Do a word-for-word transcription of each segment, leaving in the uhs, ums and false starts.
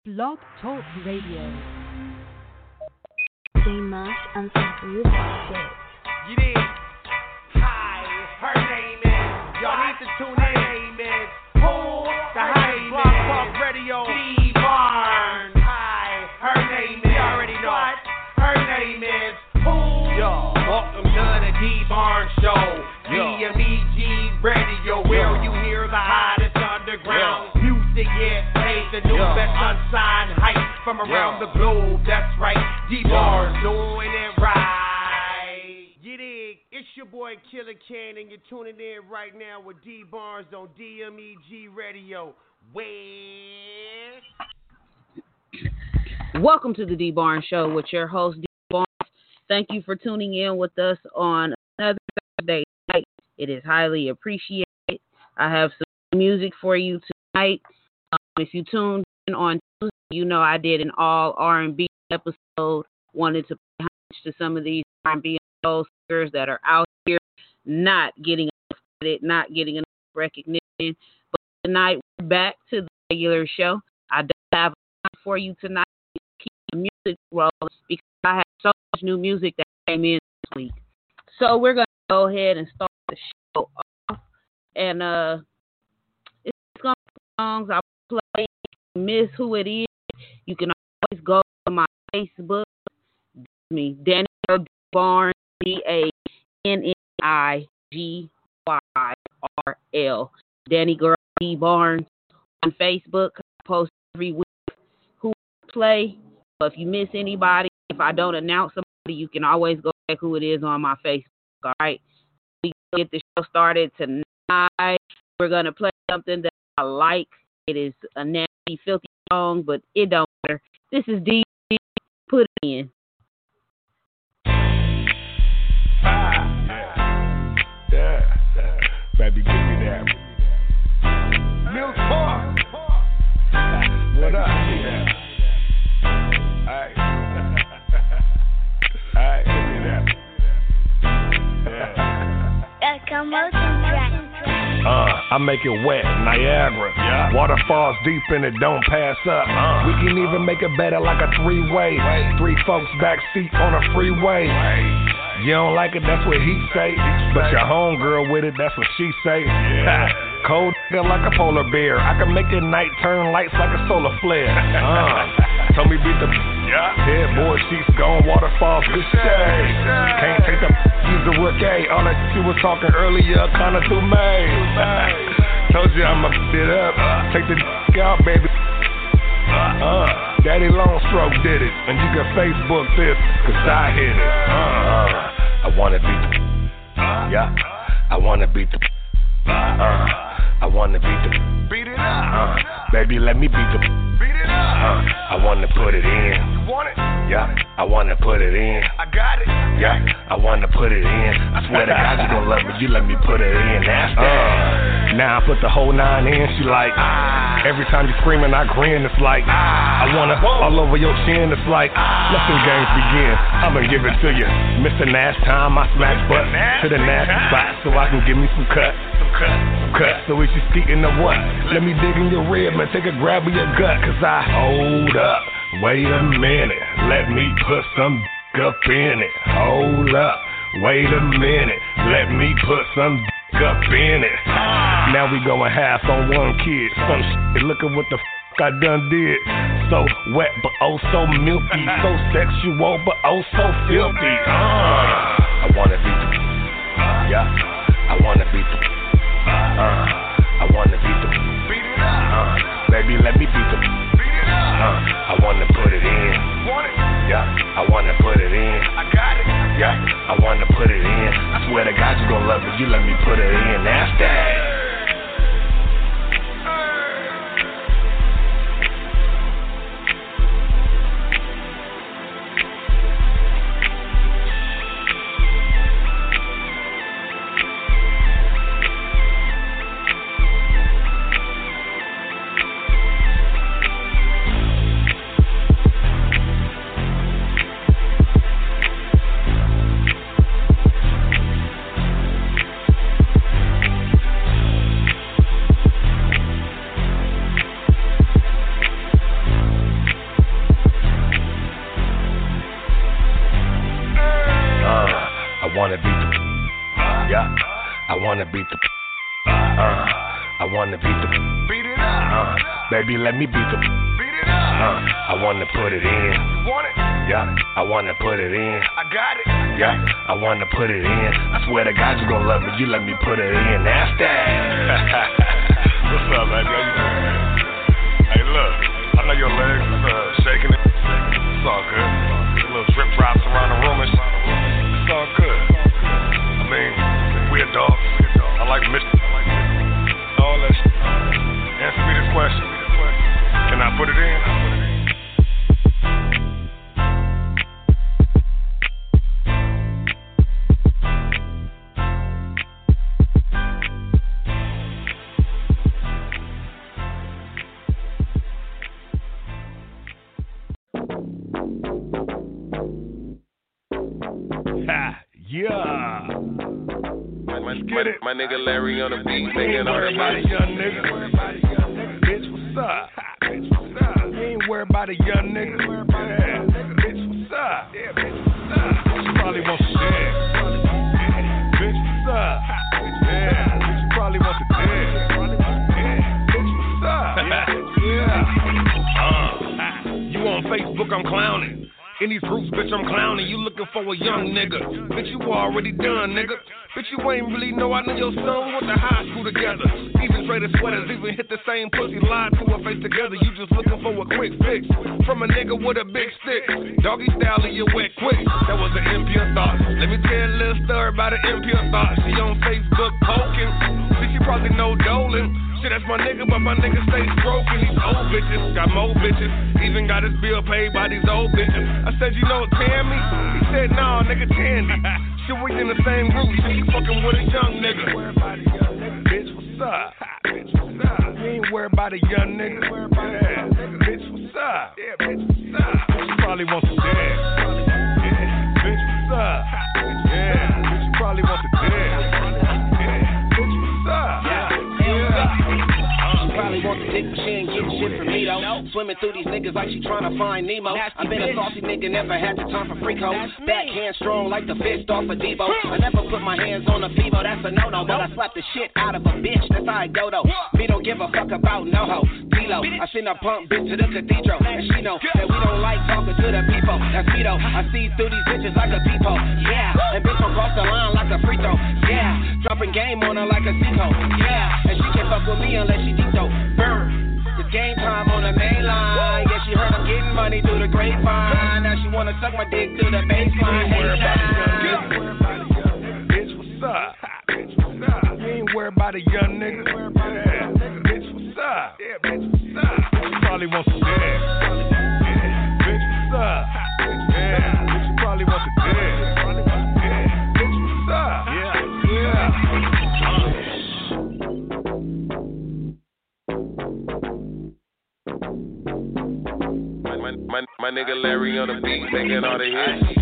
Blog Talk Radio. They must unfamiliar with. You did. Hi, her name is. Y'all need to tune in. Her name is. Who? The highest Blog Talk Radio. D Barnes. Hi, her name is. You already know. What? Her name is. Who? Yo, welcome to the D Barnes Show. D M E G Radio, where you hear the hottest underground music. Yeah, hey, the new best unsigned hype from around the globe. That's right, D Barnes doing it right. You dig? It's your boy Killer Ken, and you're tuning in right now with D Barnes on D M E G Radio. Where? Welcome to the D Barnes Show with your host D Barnes. Thank you for tuning in with us on another Thursday night. It is highly appreciated. I have some music for you tonight. Um, if you tuned in on Tuesday, you know I did an all R and B episode. Wanted to pay homage to some of these R and B soul singers that are out here not getting enough credit, not getting enough recognition. But tonight we're back to the regular show. I don't have a lot for you tonight. Keep the music rolling because I have so much new music that came in this week. So we're gonna go ahead and start the show off, and uh, it's gonna be songs I play. If you miss who it is, you can always go to my Facebook. Me, Danny Girl Barnes, D A N N I G Y R L. Danny Girl D Barnes on Facebook. I post every week who I play. So if you miss anybody, if I don't announce somebody, you can always go check who it is on my Facebook. All right. We get the show started tonight. We're gonna play something that I like. It is a nasty, filthy song, but it don't matter. This is D. Put it in. Ah, yeah, yeah, yeah. Baby, give me that. Milk bar. What up? Yeah. Hey. Hey, give me that. Uh, I make it wet, Niagara. Yeah. Waterfalls deep and it don't pass up. Uh, we can even make it better like a three-way. Three folks backseat on a freeway. You don't like it, that's what he say. But your homegirl with it, that's what she say. Yeah. Cold like a polar bear. I can make it night turn lights like a solar flare. Uh, told me beat the yeah. Headboard sheets gone, waterfalls, good shade. Can't take the use the rookie. All that she was talking earlier, kinda too made. Told you I'ma it up. Take the out, baby. Uh, Daddy Longstroke did it, and you can Facebook this, cause I hit it. Uh, I wanna beat the yeah. I wanna beat the uh, I wanna beat the beat it up. Uh, baby, let me beat the beat it up. Uh, I wanna put it in. You want it? Yeah. I wanna put it in. I got it. Yeah. I wanna put it in. I swear to God you gon' love me. You let me put it in. That's that. Uh, now I put the whole nine in. She like ah. Every time you screaming, I grin. It's like ah. I wanna Whoa. All over your chin. It's like ah. Let the games begin. I'ma give it to you. Mister Nash time. I smash butt to the nasty spot so I can give me some cut. Some cut. Some cut. So if you speaking of what? Let me dig in your rib and take a grab of your gut. Cause I hold up. Wait a minute. Let me put some d- up in it. Hold up. Wait a minute. Let me put some d- up in it. Now we going half on one kid. Some shit. Look at what the f- I done did. So wet but oh so milky. So sexual but oh so filthy. Uh, I wanna beat the yeah. I wanna beat the uh, I wanna beat the uh, baby let me beat the uh, I wanna put it in. Yeah, I wanna put it in. I got it. Yeah, I wanna put it in. I swear to God you gon' love it. You let me put it in. That's that. wanna beat the. Yeah. I wanna beat the. Uh. I wanna beat the. Beat it up. Uh. Baby, let me beat the. Beat it up. Uh. I wanna put it in. You want it? Yeah. I wanna put it in. I got it. Yeah. I wanna put it in. I swear to God you gon' love me. You let me put it in. That's that. What's up, baby? How you doing, man? Hey, look. I know your legs is uh, shaking it. It's all good. A little drip drops around the room and shit. It's all good. I mean, we adults. I like Mister All that shit. Answer me this question. Can I put it in? Yeah. My, my, my nigga Larry on the beat, singing all that shit. Young nigga. Bitch, what's up? Bitch, what's up? You ain't worried about a young nigga. Yeah. Bitch, what's up? Yeah, bitch, what's up? She probably wants to dance. Bitch, what's up? Yeah. Bitch, you probably want to dance. Yeah. Bitch, what's up? Yeah. Yeah. Uh, you on Facebook, I'm clowning. In these groups, bitch, I'm clowning. You looking for a young nigga. Bitch, you already done, nigga. Bitch, you ain't really know I know your son. We went to high school together. Even traded sweaters, even hit the same pussy. Lied to her face together. You just looking for a quick fix. From a nigga with a big stick. Doggy style and you wet quick. That was an impure thought. Let me tell a little story about an impure thought. She on Facebook poking. See, she probably know Dolan. Shit, that's my nigga, but my nigga stay stroking these old bitches. Got more bitches, even got his bill paid by these old bitches. I said, you know Tammy? He said, nah, nigga, Tandy. Shit, we in the same group, shit, you fucking with a young nigga. Bitch, what's up? Bitch, what's up? You ain't worried about a young nigga. Yeah. Bitch, what's up? Yeah, bitch, what's up? She probably wants to dance. Yeah. Bitch, what's up? Yeah. Bitch, you probably wants to dance. Yeah. Bitch, what's up? Yeah. She probably wants a dick, but she ain't getting shit from me though. Swimming through these niggas like she tryna find Nemo. I've been a saucy nigga, never had the time for freak hoes. Backhand strong like the fist off of Debo. I never put my hands on a Fibo, that's a no-no. But I slap the shit out of a bitch, that's how I go though. Me don't give a fuck about no hoe. D-Lo, I send a punk bitch to the cathedral. And she know that we don't like talking to the people. That's me though, I see through these bitches like a peephole. Yeah, and bitch gon' cross the line like a free throw. Yeah, dropping game on her like a Zico. Yeah, and she can't fuck with me unless she dito. Burn. It's game time on the main line. Yeah, she heard I'm getting money through the grapevine. Now she wanna suck my dick to the baseline. Hey, bitch, what's up? Bitch, what's up? You ain't worried about a young nigga. Yeah. Bitch, what's up? Yeah, bitch, what's up? She probably wants to dance. Yeah. Bitch, what's up? Yeah. Bitch, you probably wants to dance. Yeah. Bitch, what's up? Yeah, yeah. My, my, my nigga Larry on the beat, making all the hits.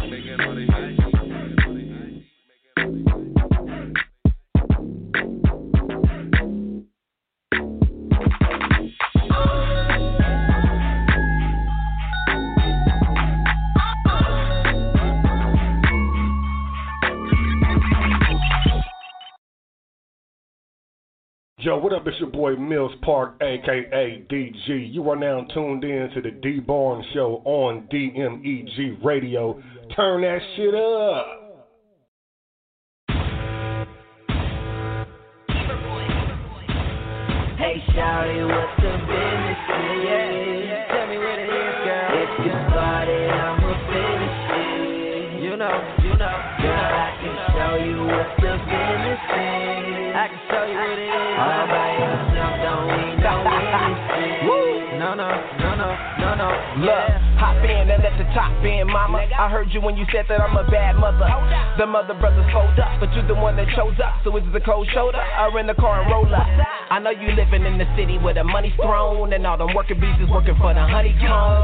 Yo, what up? It's your boy Mills Park, aka D G. You are now tuned in to the D Barnes Show on D M E G Radio. Turn that shit up. Hey, shawty, what's the business? Yeah, yeah. Tell me what it is, girl. If you started, I'ma finish it. You know, you know, girl, I can show you what the business is. I can show you what it is. All by yourself, don't need no witnesses. No, no, no, no, no, no. Look, hop in and let the top in, mama. I heard you when you said that I'm a bad mother. The mother brothers fold up, but you're the one that chose up. So is it the cold shoulder or in the car and roll up? I know you living in the city where the money's thrown and all them working bees is working for the honeycomb. But fuck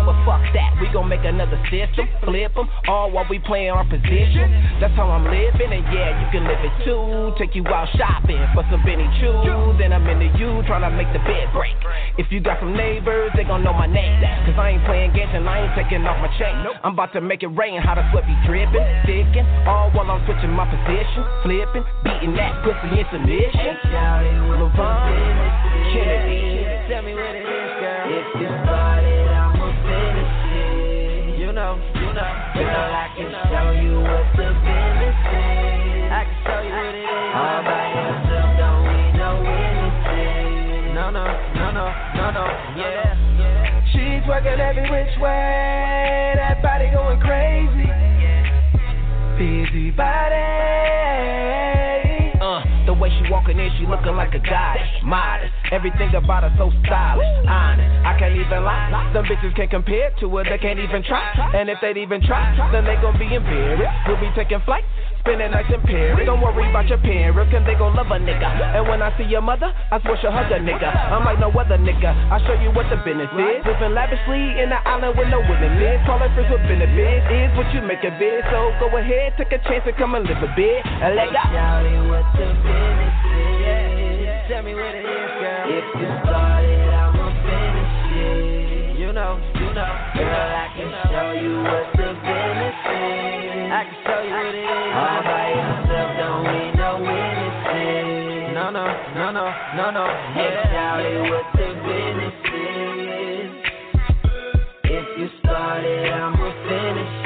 that. We gon' make another system, flip them, all while we playing our position. That's how I'm living, and yeah, you can live it too. Take you out shopping for some Benny Chew. Then I'm into you, tryna make the bed break. If you got some neighbors, they gon' know my name. Cause I ain't playing games and I ain't taking off my chain. I'm about to make it rain, how the sweat be dripping, sticking, all while I'm switching my position, flipping, beating that pussy in submission. LeVon, Kennedy, tell me what it is, girl. If you started, I'ma finish it. You know, you know, girl, I can show you what the business is. I can show you what it is. All by yourself, don't need no witnesses. No, no, no, no, no, no, yeah. She's working every which way, that body going crazy. Busy body. Uh, the way she walking in, she looking like a goddess, modest. Everything about her so stylish, honest. I can't even lie. Some bitches can't compare to her, they can't even try. And if they'd even try, then they gon' be embarrassed. We'll be taking flight, spending nights in Paris. Don't worry about your parents, cause they gon' love a nigga. And when I see your mother, I swear she'll hug a nigga. I'm like no other nigga, I'll show you what the business is. Living lavishly in the island with no witnesses. Call it friends with benefits, is what you make a bid. So go ahead, take a chance and come and live a bit. And let go. Tell me what the business is. Tell me what it is, girl. If you started, I'ma finish it. You know, you know, girl, I can show you what the business is. I can show you what it is. All by yourself, don't need no witnesses. No, no, no, no, no, no. Yeah, tell me what the business is. If you started, I'ma finish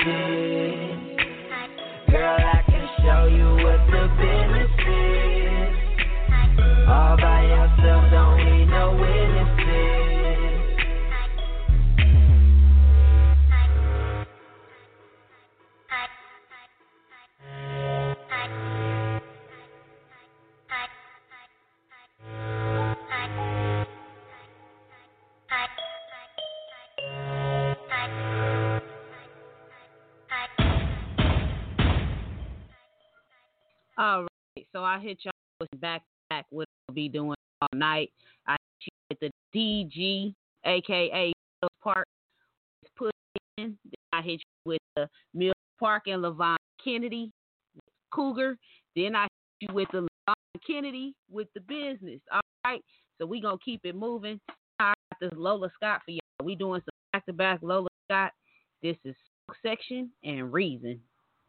it. Girl, I can show you what the business is. All by yourself, don't need no witnesses. All right, so I hit y'all with back to back what I'll be doing all night. I hit you with the D G, aka Mills Park, put in. Then I hit you with the Mills Park and LeVon Kennedy, Cougar. Then I hit you with the LeVon Kennedy with the business. All right, so we gonna keep it moving. I got this Lola Scott for y'all. We doing some back to back Lola Scott. This is Section and Reason.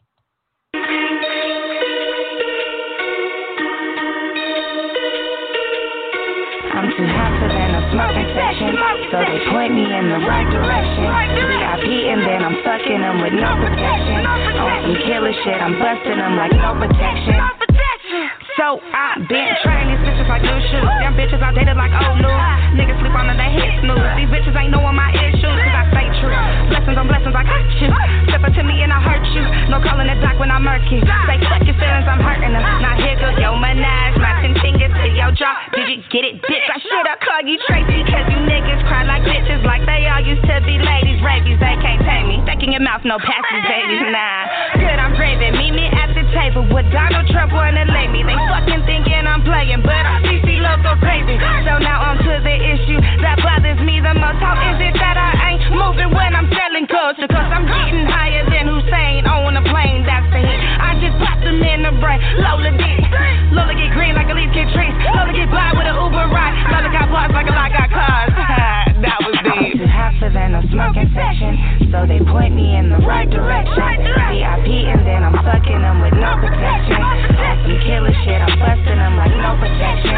I'm too hot for that, no smoking section, so they point me in the right direction. V I P and then I'm fucking them with no protection. On some killer shit, I'm busting them like no protection. So I been trying these bitches like new shoes. Them bitches I dated like old news. Niggas sleep under their head snooze. These bitches ain't knowing my issues, cause I stay true. Blessings on blessings, I got you. Step up to me and I hurt you. No calling it doc when I'm murky. Say fuck your feelings, I'm hurting them. Now here goes your menage. Matching fingers to your jaw. Did you get it, bitch? I should have called you Tracy, cause you niggas cry like bitches. Like they all used to be ladies. Rabies, they can't tame me. Stuck in your mouth, no passes, babies, nah. Good, I'm gravy. Meet me at the table with Donald Trump wanna lay me. They fucking thinking I'm playing, but I C C love so crazy. So now on to the issue that bothers me the most. How is it that I ain't moving when I'm selling culture? Cause I'm getting higher than Hussein on a plane, that's the hit. I just popped them in the brain. Lola did. Lola get green like a leaf get trees. Lola get by with an Uber ride. Lola got parts like a lot got cars. That was deep. I'm too hot for that, no smoking section, so they point me in the right direction. V I P and then I'm fucking them with no protection. On some killer shit, I'm busting them like no protection.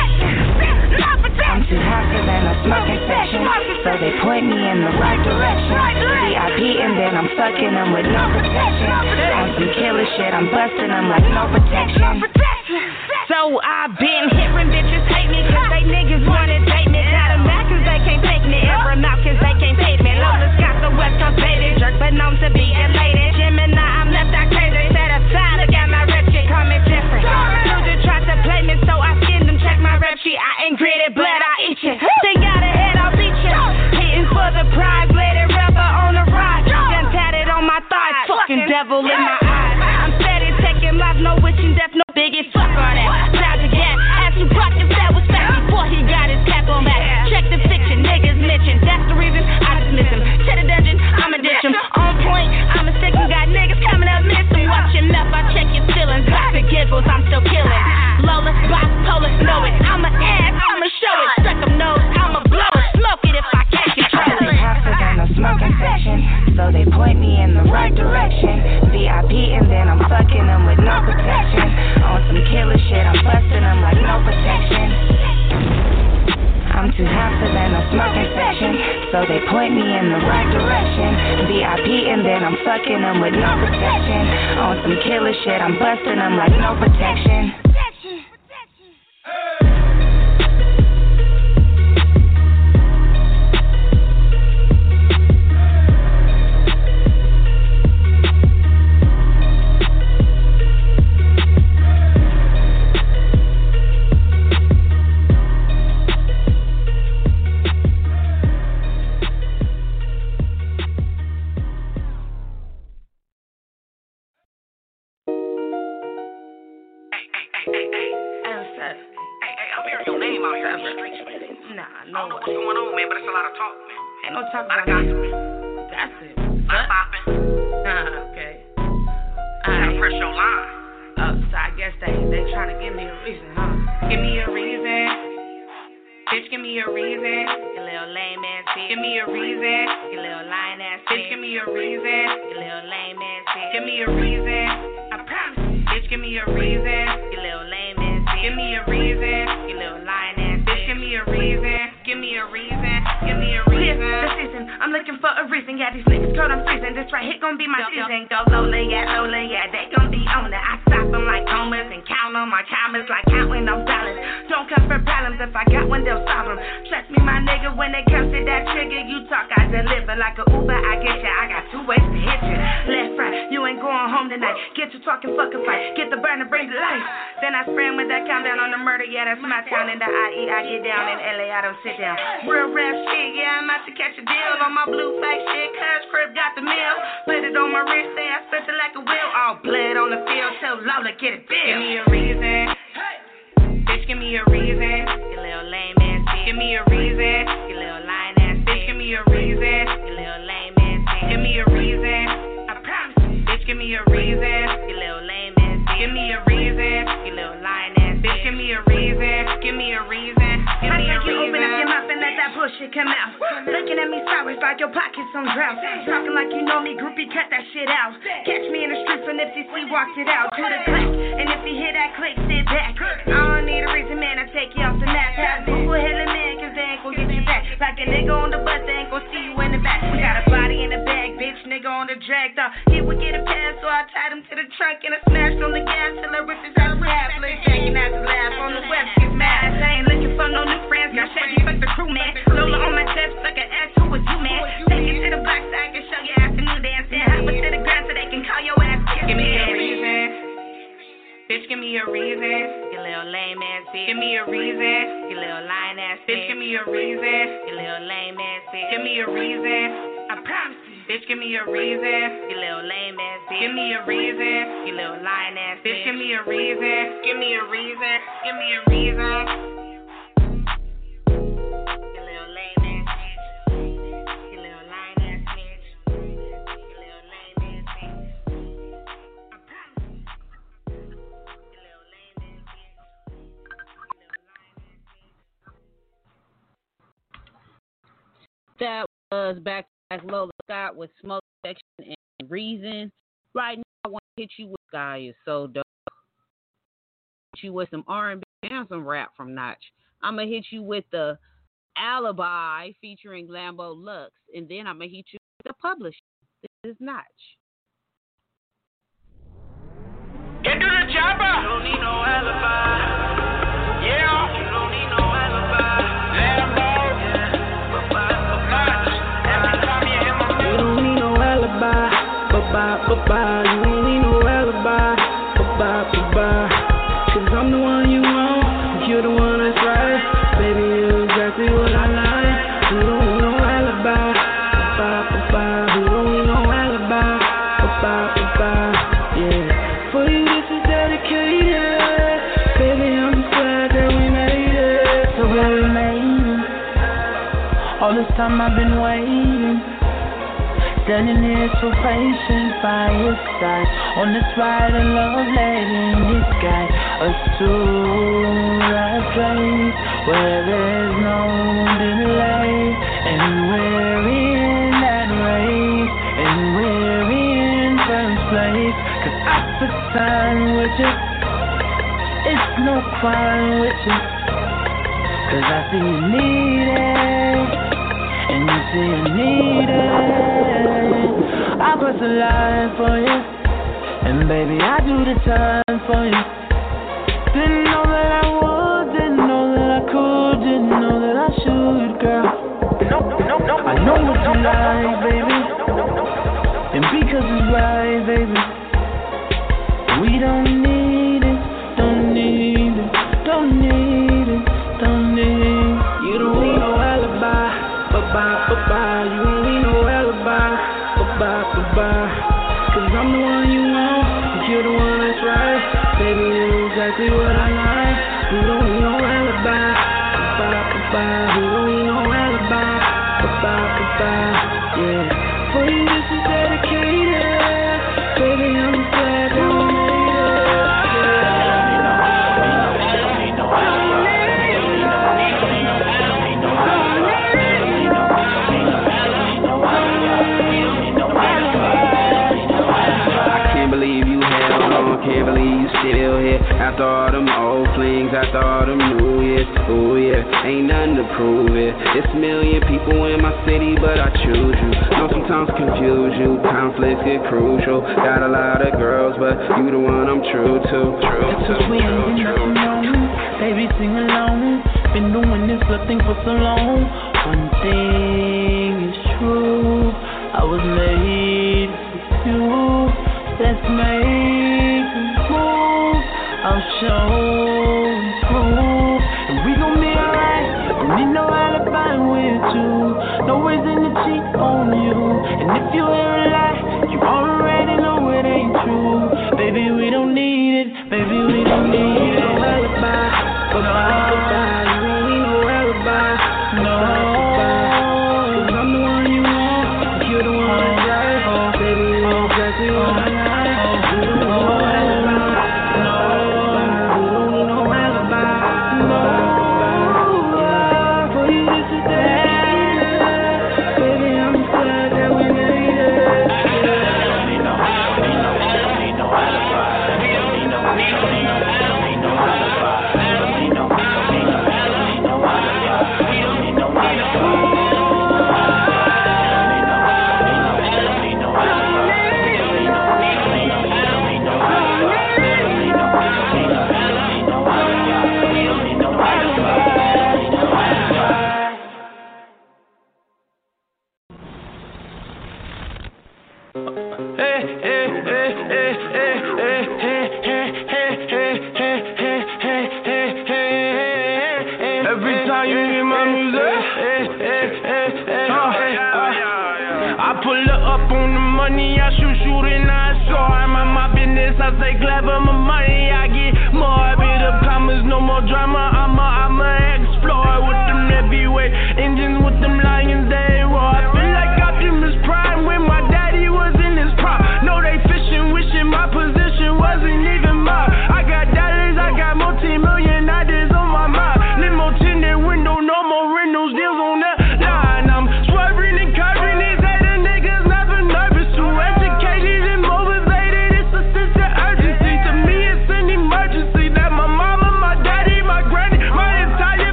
I'm too hot for that, no smoking section, so they point me in the right direction. V I P and then I'm fucking them with no protection. On some killer shit, I'm busting them like no protection. So I've been hearing bitches hate me cause they niggas wanna date me. Got them mad cause they can't take me. Ever mouth cause they can't pay me. Lola's got the West Coast baby jerk, but known to be elated. Gemini, I'm left out crazy. Set aside, I got my rep shit coming different. Sugar tried to play me, so I skinned them, check my rep sheet. I ain't gritted blood, I eat you. They got a head, I'll beat you. Hitting for the prize, bladed rapper on the ride. Done tatted on my thighs, fucking devil in my eyes. I'm steady taking life, no witching death, no biggie, fuck all that. Shout to gas, ask you buck section, so they point me in the right direction. V I P and then I'm fucking them with no protection. On some killer shit, I'm busting them like no protection. I'm too hot for that, no smoking section, so they point me in the right direction. V I P and then I'm fucking them with no protection. On some killer shit, I'm busting them like no protection. That was back to back Lola Scott with Smoke Section and Reason. Right now, I want to hit you with Guy is so dope. Hit you with some R and B and some rap from Notch. I'm gonna hit you with the Alibi featuring Lambo Lux, and then I'm gonna hit you with the Publisher. This is Notch. Get to the chopper. You don't need no alibi. Yeah. You don't need no alibi. Lambo. You don't need no alibi, ba-ba, ba-ba. You don't need no alibi, ba-ba, ba-ba. Cause I'm the one you want, you're the one that's right. Baby, you're exactly what I like. You don't need no alibi, ba-ba, ba-ba. You don't need no alibi, ba-ba, ba-ba. Yeah, for you this is dedicated. Baby, I'm just glad that we made it. So glad we made it. All this time I've been waiting, standing here so patient by his side, on this ride of love, letting this guy us to that place where there's no delay, and we're in that race. it's time with you. It's no crime with you. Cause I see you need it, and you see you need it. I put the line for you, and baby I do the time for you. Didn't know that I would, didn't know that I could, didn't know that I should, girl. I know what you like, baby, and because it's right, baby. We don't need it, don't need it, don't need it. Don't need. You don't need no alibi, bye-bye, bye-bye. You don't need no alibi, bye-bye, bye-bye. Cause I'm the one you want, and you're the one that's right. Baby, you know exactly what I like. You don't need no alibi, bye-bye, bye-bye. You don't need no alibi, bye-bye, bye-bye. Yeah, for you this is dedicated. Baby, I'm glad that we made it. Can't believe you still here after all them old flings, after all them new years. Oh yeah, ain't nothing to prove it. It's a million people in my city, but I choose you. Know sometimes confuse you, conflicts get crucial. Got a lot of girls, but you the one I'm true to. True to, we ain't true, true. Baby, sing along. Been doing this little thing for so long. One thing is true, I was made for you. Let's make a move. I'll show and prove, and we gon' be alright. Don't need no alibi with you. No reason to cheat on you. And if you hear a lie, you already know it ain't true. Baby, we don't need it. Baby, we don't need no alibi. Bye-bye, bye-bye. You don't need no alibi. No. Cause I'm the one you want. You're the one that's right. Oh, baby, you know exactly what I like.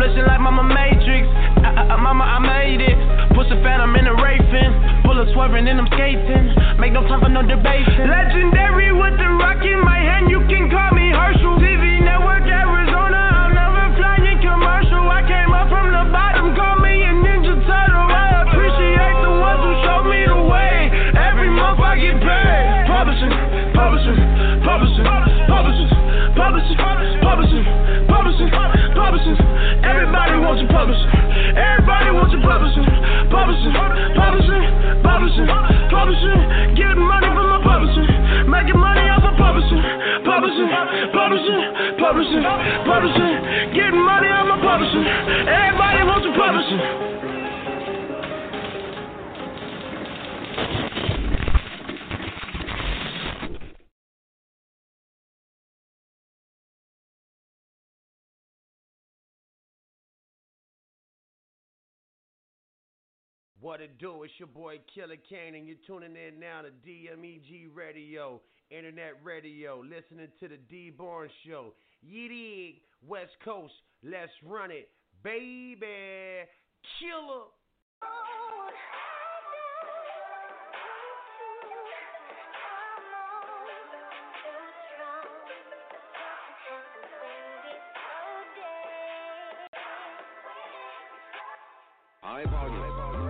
blessing like Mama Matrix. I, I, mama, I made it. Push a phantom in a racing. Bullets swerving and I'm skating. Make no time for no debating. Legendary with the rock in my hand. You can call me Herschel. T V Network, Arizona. I'll never fly in commercial. I came up from the bottom. Call me a Ninja Turtle. I appreciate the ones who showed me the way. Every month I get paid. Publishing, publishing, publishing, publishing, publishing, publishing, publishing, publishing. Everybody wants you publishing. Everybody wants you publishing. Publishing, publishing, publishing, publishing. Getting money from my publishing. Making money off of publishing. Publishing, publishing, publishing, publishing. Getting money off my publishing. Everybody wants you publishing. What it do? It's your boy Killer Kane, and you're tuning in now to D M E G Radio, Internet Radio, listening to the D-Born Show. Ye dig, West Coast, let's run it, baby. Killer. High volume.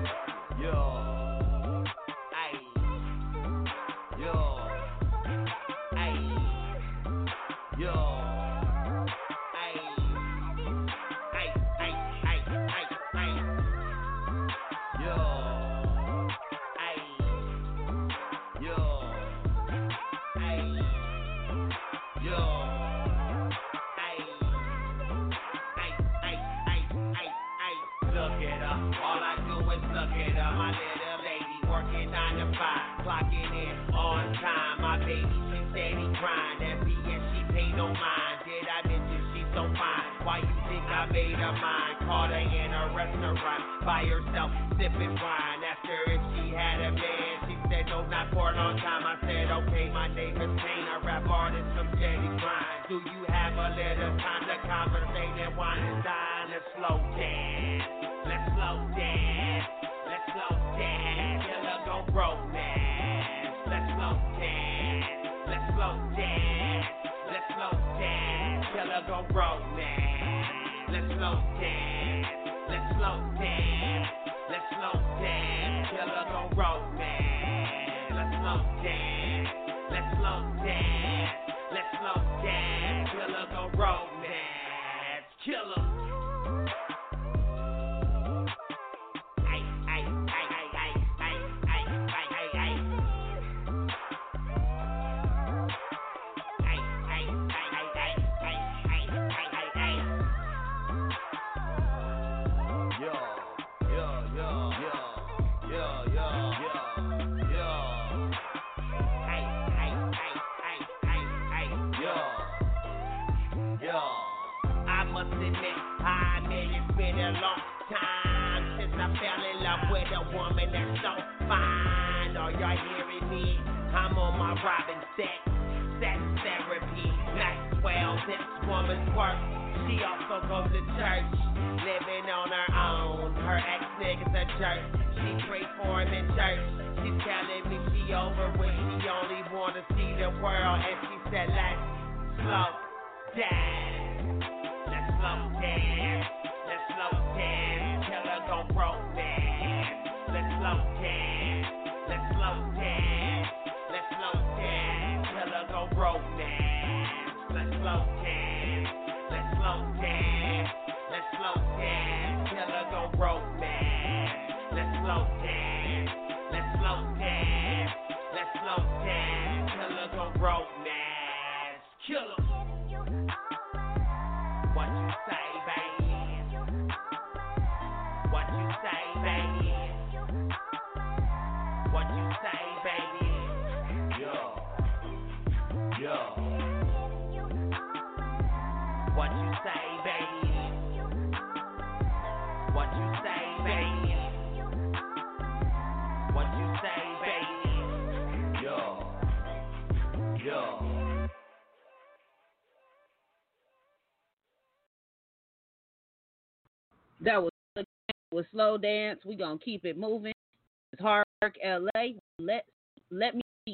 Yo, ay, yo, ay, yo, ay, ay, ay, ay, ay, ay, yo, ay, yo, ay, yo, ay, ay, ay, ay, ay, ay. Look at her, all I do is look at her, my little lady working nine to five, clocking in on time. My baby, she steady grind, that B S she pay no mind. Did I mention she's so fine? Why you think I made her mine? Caught her in a restaurant by herself, sipping wine. Asked her if she had a man, she said no, not for a long time. I said okay, my name is Kane, a rap artist from steady grind. Do you have a little time to conversate and wine and dine? Let's slow dance, let's slow dance, let's slow dance. Killer gon' romance. Let's slow dance, let's slow dance, let's slow dance. Killer gon' romance. Let's slow dance, let's slow dance, let's slow dance. Killer gon' romance. Let's slow dance, let's slow dance, let's slow dance. Killer gon' romance. Killer. I admit it's been a long time since I fell in love with a woman that's so fine. Are y'all hearing me? I'm on my Robin sex, sex therapy. Maxwell, this woman's work. She also goes to church, living on her own. Her ex-nigga's a jerk. She pray for him in church. She's telling me she over when she only wanna see the world. And she said, let's slow down. Let's slow dance, let's slow dance, Killer gon' romance. Let's slow dance, let's slow dance, let's slow dance, Killer gon' romance. Let's slow dance, let's slow dance, let's slow dance, Killer gon' romance. Let's slow dance, let's slow dance, let's slow dance, Killer gon' romance. Killer. What you say, baby? What you say, baby? What you say, baby? Yo, yo. That was with Slow Dance. We gonna keep it moving. It's Hard Work L A. Let let me see.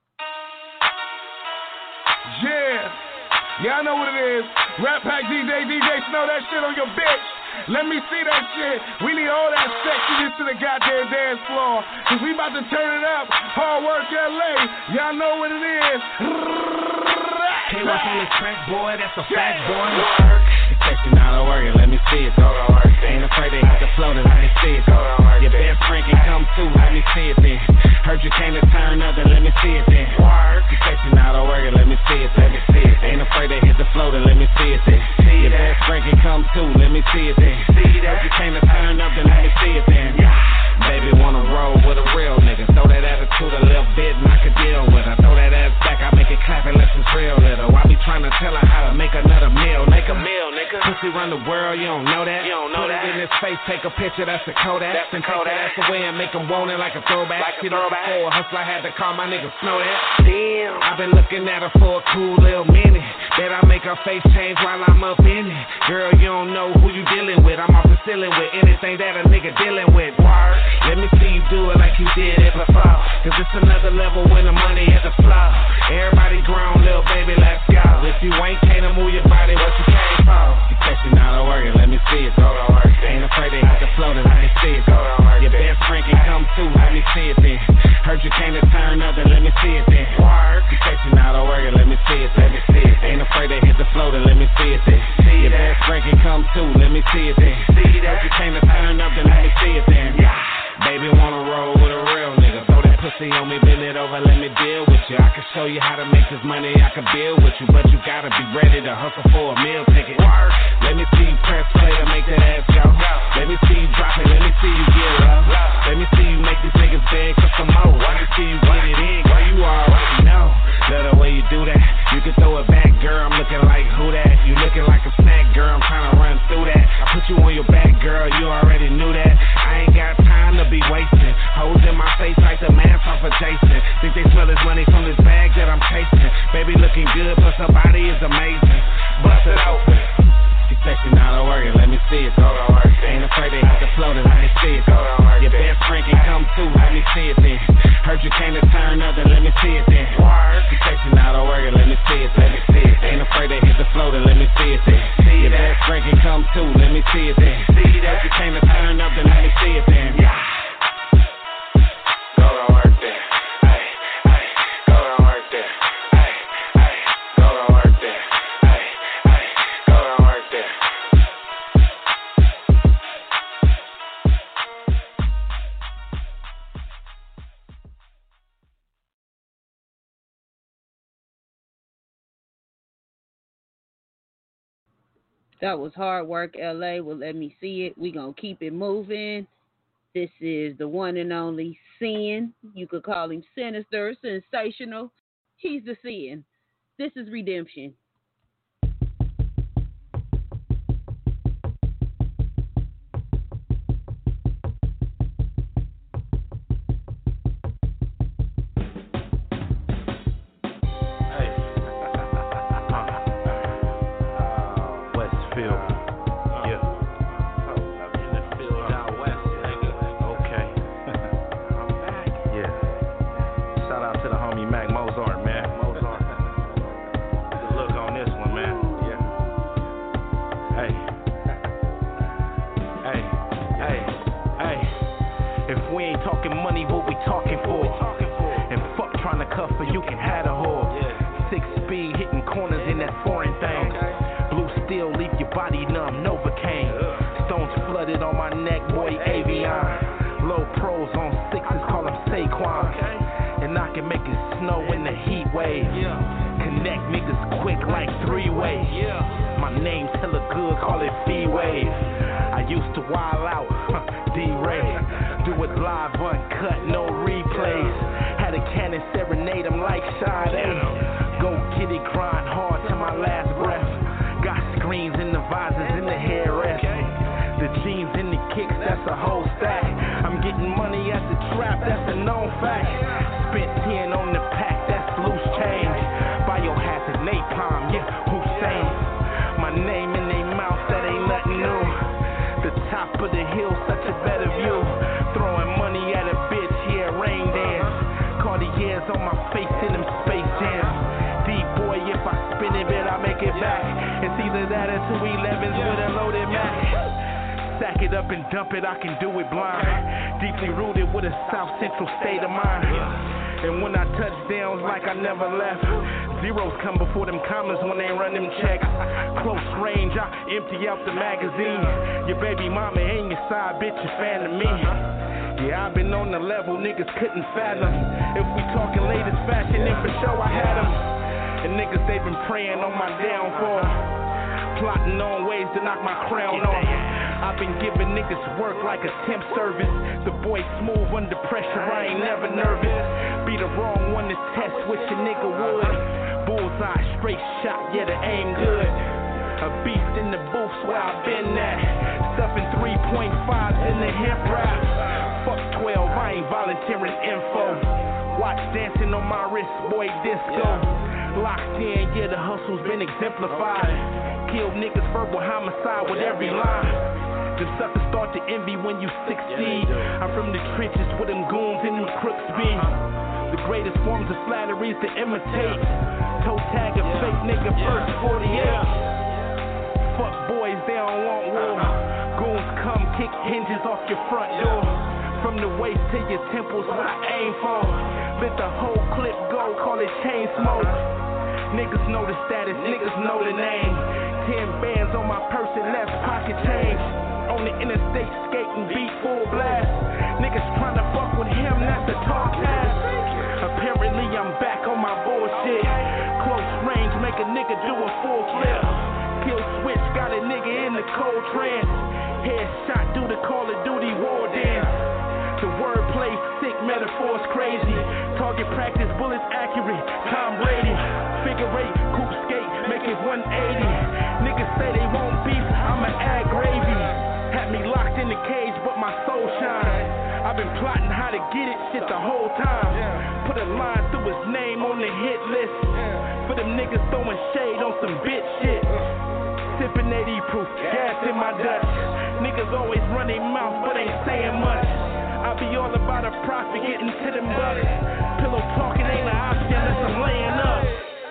Yeah. Y'all know what it is. Rap Pack D J, D J Snow that shit on your bitch. Let me see that shit. We need all that sexiness to the goddamn dance floor. Cause we about to turn it up. Hard Work L A. Y'all know what it is. Hey, what's on this track, boy? That's a fact, boy. It's sexy, not a worry. Let me see it, though. Ain't afraid they hit the floor, then let me see it, though. Your best friend can come through, let me see it, then. Heard you came to turn up, then let me see it, then. It's sexy, not a worry. Let me see it, let me see it. Ain't afraid they hit the floor, then let me see it, then. Your best friend can come through, let me see it, then. Heard you came to turn up, then let me see it, then. Baby wanna roll with a real nigga. Throw that attitude a little bit and I can deal with her. Throw that ass back, I make it clap unless it's real little. I be trying to tell her how to make another meal, make a meal, nigga. Pussy run the world, you don't know that. You don't know Put that. It in his face, take a picture, that's a Kodak. That's then take that ass away and make him want it like a throwback. Like a throwback. Before hustler had to call my nigga Snow that. Damn. I've been looking at her for a cool little minute. Bet I make her face change while I'm up in it. Girl, you don't know who you dealing with. I'm off the ceiling with anything that a nigga dealing with. Word. Let me see you do it like you did it before. Cause it's another level when the money hit the floor. Everybody grown, little baby, let's go. If you ain't can't move your body, what you came for? You catch me not a worry, let me see it though. Ain't afraid they hit the floor, then let me see it though. Your best friend can come through, let me see it then. Heard you came to turn up, then let me see it then. You catch me not a worry, let me see it, let me see it. Ain't afraid they hit the floor, then let me see it then. Your best friend can come through, let me see it then. Heard you came to turn up, then let me see it then. Baby wanna roll with a real nigga. Throw that pussy on me, bend it over, let me deal with you. I can show you how to make this money, I can build with you. But you gotta be ready to hustle for a meal ticket. Let me see you press play to make that ass go. Let me see you drop it, let me see you get low. Let me see you make these niggas beg for some more. Let me see you get it in, girl, you already know. Love the way you do that. You can throw it back, girl, I'm looking like who that? You looking like a snack, girl, I'm trying to run through that. I put you on your back, girl, you already knew that. I ain't got time to be wasting. Hoes in my face like the mask off of Jason. Think they smell his money from this bag that I'm chasing. Baby looking good, plus her body is amazing. Bust it open. She sexy, not a worry, let me see it though. Ain't afraid they hit the floor, then let me see it though. Your best friend can come through, let me see it then. Heard you came to turn up, then let me see it then. She sexy, not a worry, let me see it, let me see it. Ain't afraid they hit the floor, then let me see it then. Your best friend can come through, let me see it then. Heard you came to turn up, then let me see it then. That was Hard Work L A. Well, let me see it. We gonna keep it moving. This is the one and only Sin. You could call him Sinister, Sensational. He's the Sin. This is Redemption. tears on my face in them space jams. Deep boy, if I spin it, bet I make it back. It's either that or two elevens with a loaded Mac. Stack it up and dump it, I can do it blind. Deeply rooted with a South Central state of mind. And when I touch down, it's like I never left. Zeros come before them commas when they run them checks. Close range, I empty out the magazine. Your baby mama ain't your side bitch, a fan of me. Yeah, I've been on the level niggas couldn't fathom. If we talking latest fashion, then for sure I had them. And niggas, they been praying on my downfall. Plotting on ways to knock my crown off. I've been giving niggas work like a temp service. The boy smooth under pressure, I ain't never nervous. Be the wrong one to test, wish a nigga would. Bullseye, straight shot, yeah, the aim good. A beast in the booths where I've been at. Stuffing three point fives in the hip rap. Fuck twelve, I ain't volunteering info. Watch dancing on my wrist, boy, disco. Locked in, yeah, the hustle's been exemplified. Kill niggas, verbal homicide with every line. The suckers start to envy when you succeed. I'm from the trenches with them goons and them crooks be. The greatest forms of flattery is to imitate. Toe tag a fake nigga first forty-eight. Fuck boys, they don't want war. Goons come kick hinges off your front door. From the waist to your temples, what I aim for. Let the whole clip go, call it chain smoke. Niggas know the status, niggas know the name. Ten bands on my person, left pocket change. On the interstate skating, beat full blast. Niggas tryna fuck with him, that's the talk ass. Apparently I'm back on my bullshit. Close range, make a nigga do a full flip. Kill switch, got a nigga in the cold trance. Headshot, do the Call of Duty war dance. The wordplay sick, metaphors crazy. Target practice, bullets accurate, Tom Brady. Figure eight, coupe skate, make it one eighty. Niggas say they won't beef, I'ma add gravy. Had me locked in the cage, but my soul shine. I've been plotting how to get it shit the whole time. Put a line through his name on the hit list. For them niggas throwing shade on some bitch shit. Sipping eighty proof, gas in my Dutch. Niggas always run their mouth, but ain't saying much. I be all about a profit, getting to them bucks. Pillow talking ain't an option unless I'm laying up.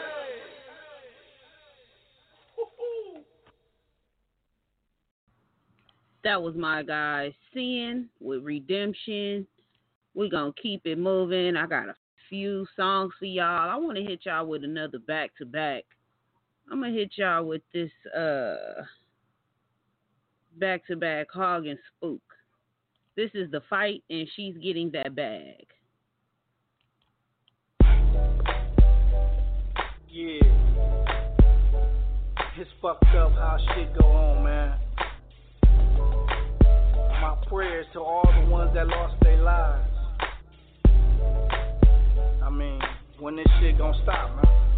That was my guy Sin with Redemption. We're going to keep it moving. I got a few songs for y'all. I want to hit y'all with another back-to-back. I'm going to hit y'all with this uh, back-to-back Hog and Spook. This is The Fight, and She's Getting That Bag. Yeah. It's fucked up how shit go on, man. My prayers to all the ones that lost their lives. I mean, when this shit gonna stop,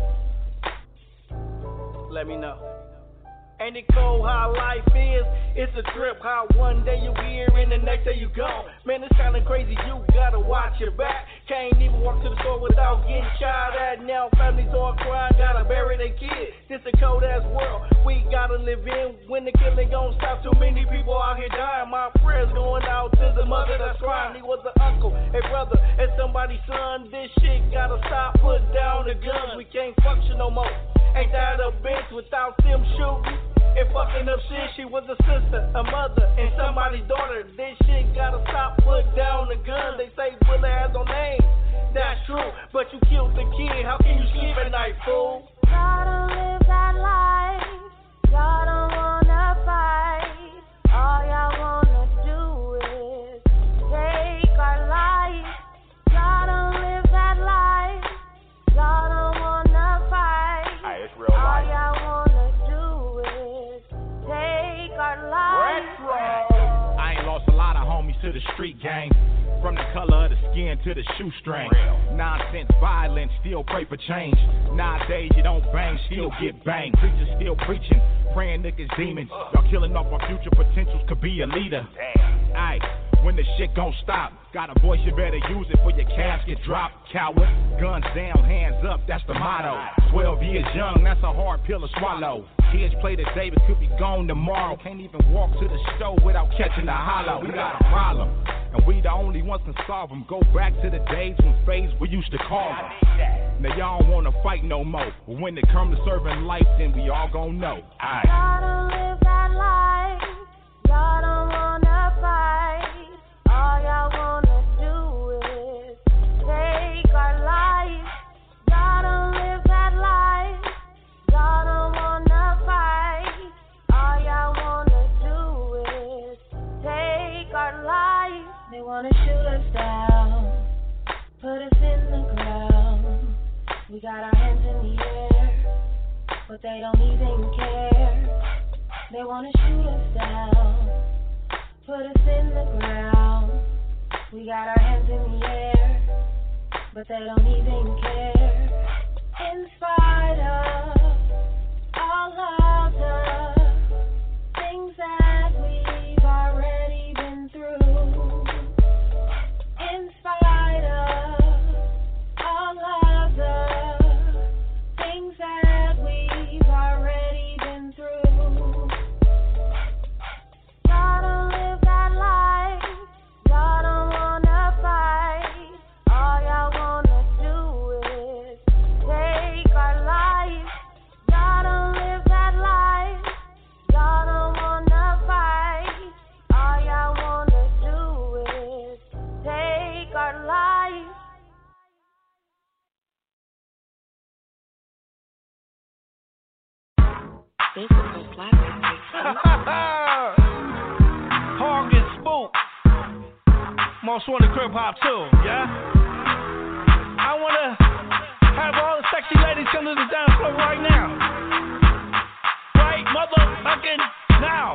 man? Let me know. Ain't it cold how life is? It's a trip how one day you here and the next day you gone. Man, it's kinda crazy, you gotta watch your back. Can't even walk to the store without getting shot at. Now families all crying, gotta bury their kids. This a cold ass world we gotta live in. When the killing gon' stop, too many people out here dying. My prayers going out to the mother that's crying. He was an uncle, a brother, and somebody's son. This shit gotta stop, put down the guns. We can't function no more. Ain't that a bitch without them shooting? And fucking up shit, she was a sister, a mother, and somebody's daughter. This shit gotta stop, put down the gun. They say bullet has no name, that's true. But you killed the kid, how can you sleep at night, fool? Y'all don't live that life, y'all don't wanna fight. All y'all wanna do is take our life. Y'all don't live that life, y'all don't wanna fight. Hey, it's real All life. y'all wanna do is take our life. I ain't lost a lot of homies to the street gang. From the color of the skin to the shoestring. Nonsense, violence, still pray for change. Nowadays you don't bang, still get banged. Preachers still preaching, praying niggas demons. Y'all killing off our future potentials, could be a leader. Aight, when the shit gon' stop, got a voice, you better use it for your casket drop. Coward, guns down, hands up, that's the motto. Twelve years young, that's a hard pill to swallow. Kids play today but could be gone tomorrow. Can't even walk to the store without catching a hollow. We got a problem. and we the only ones can solve them. Go back to the days when phase we used to call them. Now y'all don't wanna fight no more, but when it comes to serving life, then we all gon' know. Aye. Y'all don't live that life. Y'all don't wanna fight. All y'all wanna do is take our life. Y'all don't live that life. Y'all don't wanna fight. All y'all wanna do is take our life. They wanna shoot us down, put us in the ground. We got our hands in the air, but they don't even care. They wanna shoot us down, put us in the ground. We got our hands in the air, but they don't even care. In spite of all of the things that we've already been through, in spite of all of the things that we've already been through. Y'all don't live that life. Y'all don't wanna fight. All y'all wanna do is take our life. Y'all don't live that life. Y'all don't wanna fight. All y'all wanna do is take our life. This is a plastic. Hog and spook. Most wanted crib hop too, yeah? I wanna have all the sexy ladies come to the dance floor right now. Right motherfucking now.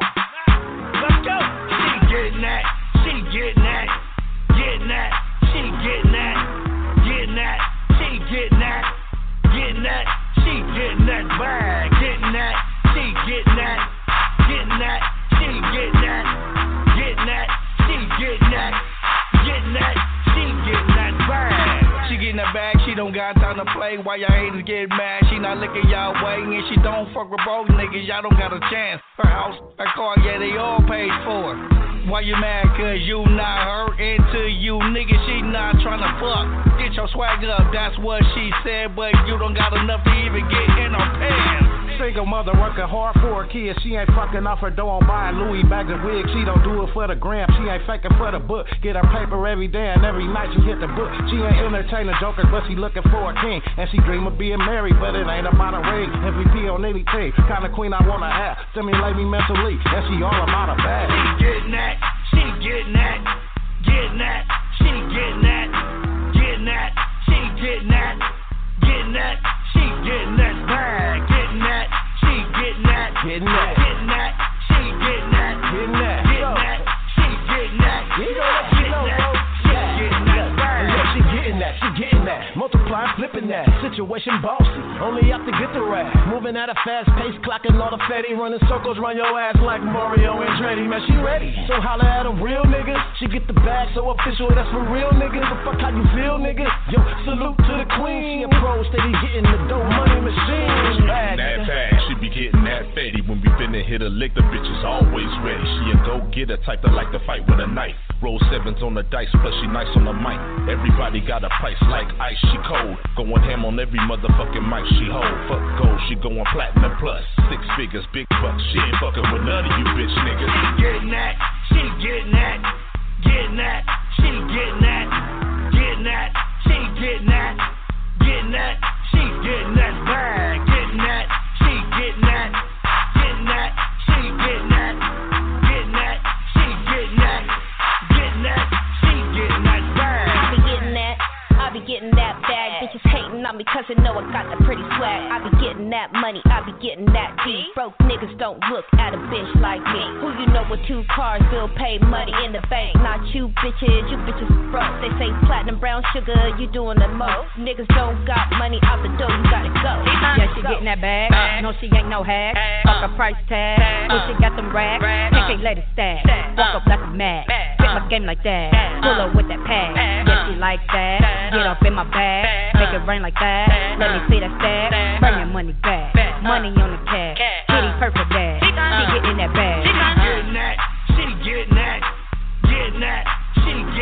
Let's go. She getting that, she getting that, getting that, she getting that, getting that, she getting that, getting that, she getting that bag, getting that, she getting that, getting that, she getting that, getting that, she getting that, getting that, she getting that bag. She getting that bag, she don't got time to play. Why y'all haters get mad? She not looking y'all way, and she don't fuck with broke niggas. Y'all don't got a chance. Her house, her car, yeah, they all paid for. Why you mad? Cause you not her into you niggas. She not tryna fuck. Get your swag up, that's what she said. But you don't got enough to even get in her pants. Single mother working hard for her kids. She ain't fucking off her door and buying Louis bags and wigs. She don't do it for the gram. She ain't faking for the book. Get her paper every day and every night she hit the book. She ain't entertaining jokers, but she looking for a king. And she dream of being married, but it ain't about a ring. M V P on anything. Kinda queen I wanna have. Stimulate me mentally. And she all about a bag. She getting that. She getting that. Getting that. She getting that. Getting that. She getting that. Getting that. She getting that bag. Getting that. She getting that. Getting that. Getting that. She getting that. Getting that. Getting that. She getting that. You know that. You know that. She getting that bag. Yeah, she getting that. She getting that. Multiply, flipping that. Situation bossy. Only out to get the rap. Moving at a fast pace, clocking all the fatty. Running circles round your ass like Mario and Andretti. Man, she ready. So holla at a real nigga. She get the bag so official. That's for real niggas. The fuck how you feel, nigga? Yo, salute to the queen. She a pro, steady getting the dope money machine. Bad, that bag, she be getting that fatty. When we finna hit a lick, the bitch is always ready. She a go-getter type that like to fight with a knife. Roll sevens on the dice, plus she nice on the mic. Everybody got a price like ice, she cold. Going ham on every motherfucking mic she hold. Fuck gold, she going platinum plus. Six figures, big bucks, she ain't fucking with none of you bitch niggas. She getting that, she getting that, getting that, she getting that, getting that, she getting that, getting that, she getting that bag, getting that, she getting that, getting that, she getting that, getting that, she getting that, getting that, she getting that bag. I be getting that, I be getting that bag. Bitches hating on me cause they know I got the pretty swag. I be getting that money, I be getting that D. Broke niggas don't look at a bitch like me. Who you know with two cars, bill pay money in the bank. Not you bitches, you bitches broke. They say platinum brown sugar, you doing the most. Niggas don't got money out the door, you gotta go. Yeah, she getting that bag. No, she ain't no hag. Fuck a price tag. When she got them rags, she can't let it stack. Walk up like a mad. Fit my game like that. Pull up with that pad. Yeah, she like that. Get off in my bag. Make it rain like that. Let me see that stack. Bring your money back. Money on the cash. Kitty perfect dad. She getting that bag. She getting that. She getting that. Getting that. She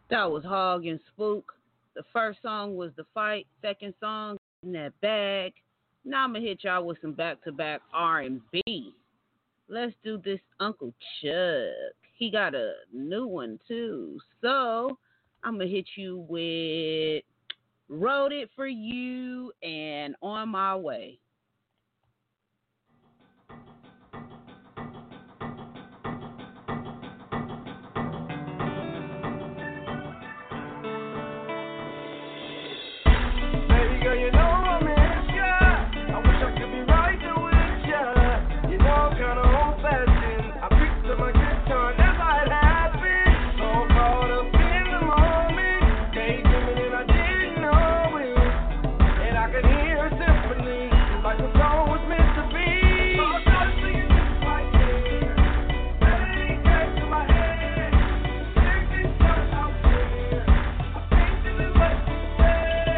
That was Hog and Spook. The first song was The Fight. Second song, In That Bag. Now I'm going to hit y'all with some back-to-back R and B. Let's do this Uncle Chuck. He got a new one, too. So I'm going to hit you with Wrote It For You and On My Way. Girl, you know I miss ya. I wish I could be right there with ya. You know I'm kinda old-fashioned. I picked up my guitar, never had happened. So caught up in the moment, daydreaming and I didn't know it. And I could hear a symphony, like the song was meant to be. So I started singing this right there. Melody came to my head. Lyrics started out there. I basically what you said.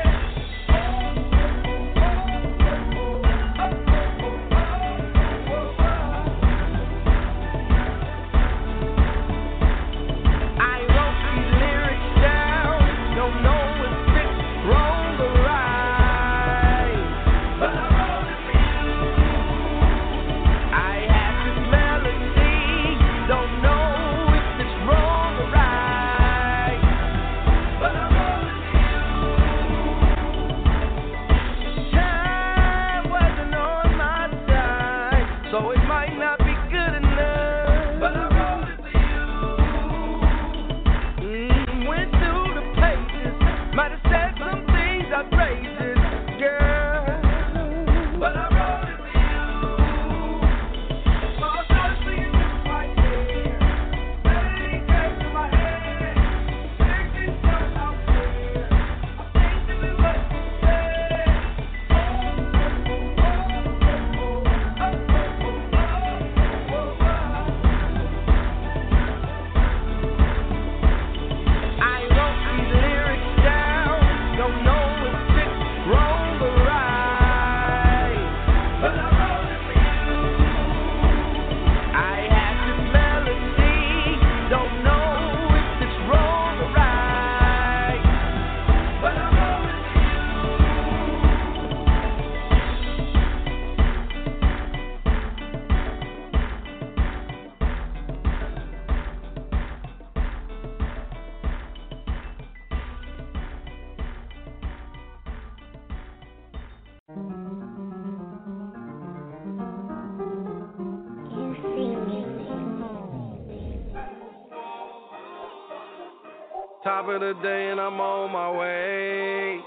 Top of the day and I'm on my way.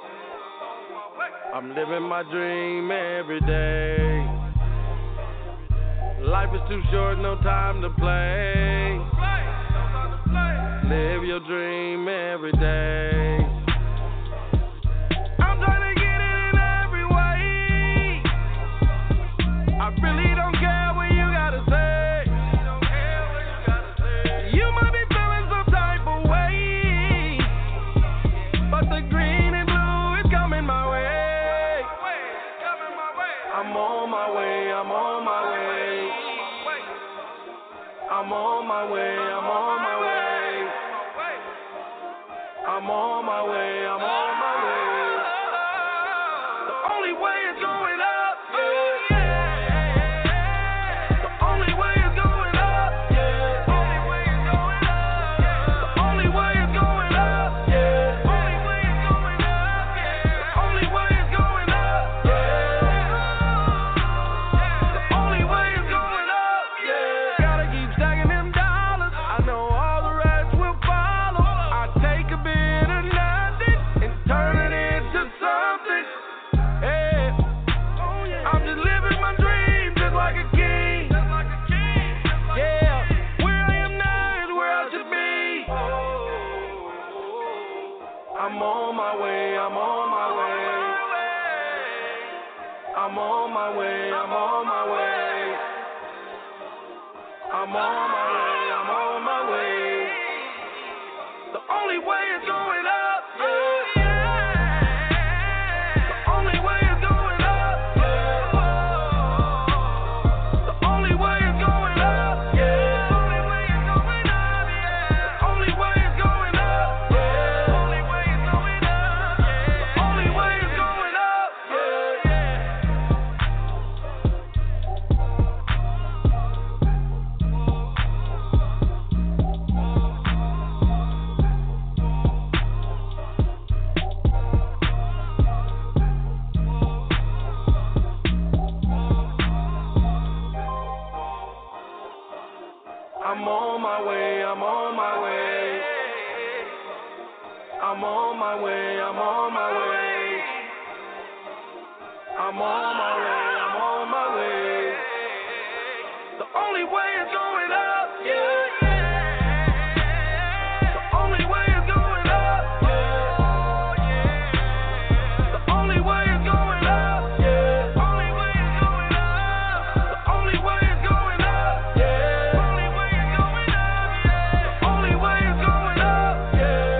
I'm living my dream every day. Life is too short, no time to play. Live your dream every day. I'm trying to get it in every way. I really don't care what you gotta say. You might be feeling some type of way, but the green and blue is coming my way. I'm on my way, I'm on my way. I'm on my way, I'm on my way. I'm on my way, I'm on my way. The only way is going up, yeah. The only way is going up, yeah. The only way is going up, yeah. The only way is going up, yeah. The only way is going up, yeah. The only way is going up, yeah. The only way is going up, yeah. Gotta keep stacking them dollars. I know all the rest will follow. I take a bit of nothing and turn it into something. Hey, I'm just living my dream just like a king. Yeah, where I am now is where I should be. I'm on my way, I'm on my way. I'm on my way, I'm on my way. I'm on my way, I'm on my way. The only way is going up, yeah. The only way is going up, yeah. The only way is going up, yeah. The only way is going up, yeah. The only way is going up, yeah. I'm on my way. I'm on my way, I'm on my way. I'm on my way, I'm on my way. The only way is going up, yeah. The only way is going up, yeah. The only way is going up, yeah. Only way is going up. The only way is going up, yeah. Only way is going up, yeah. The only way is going up, yeah.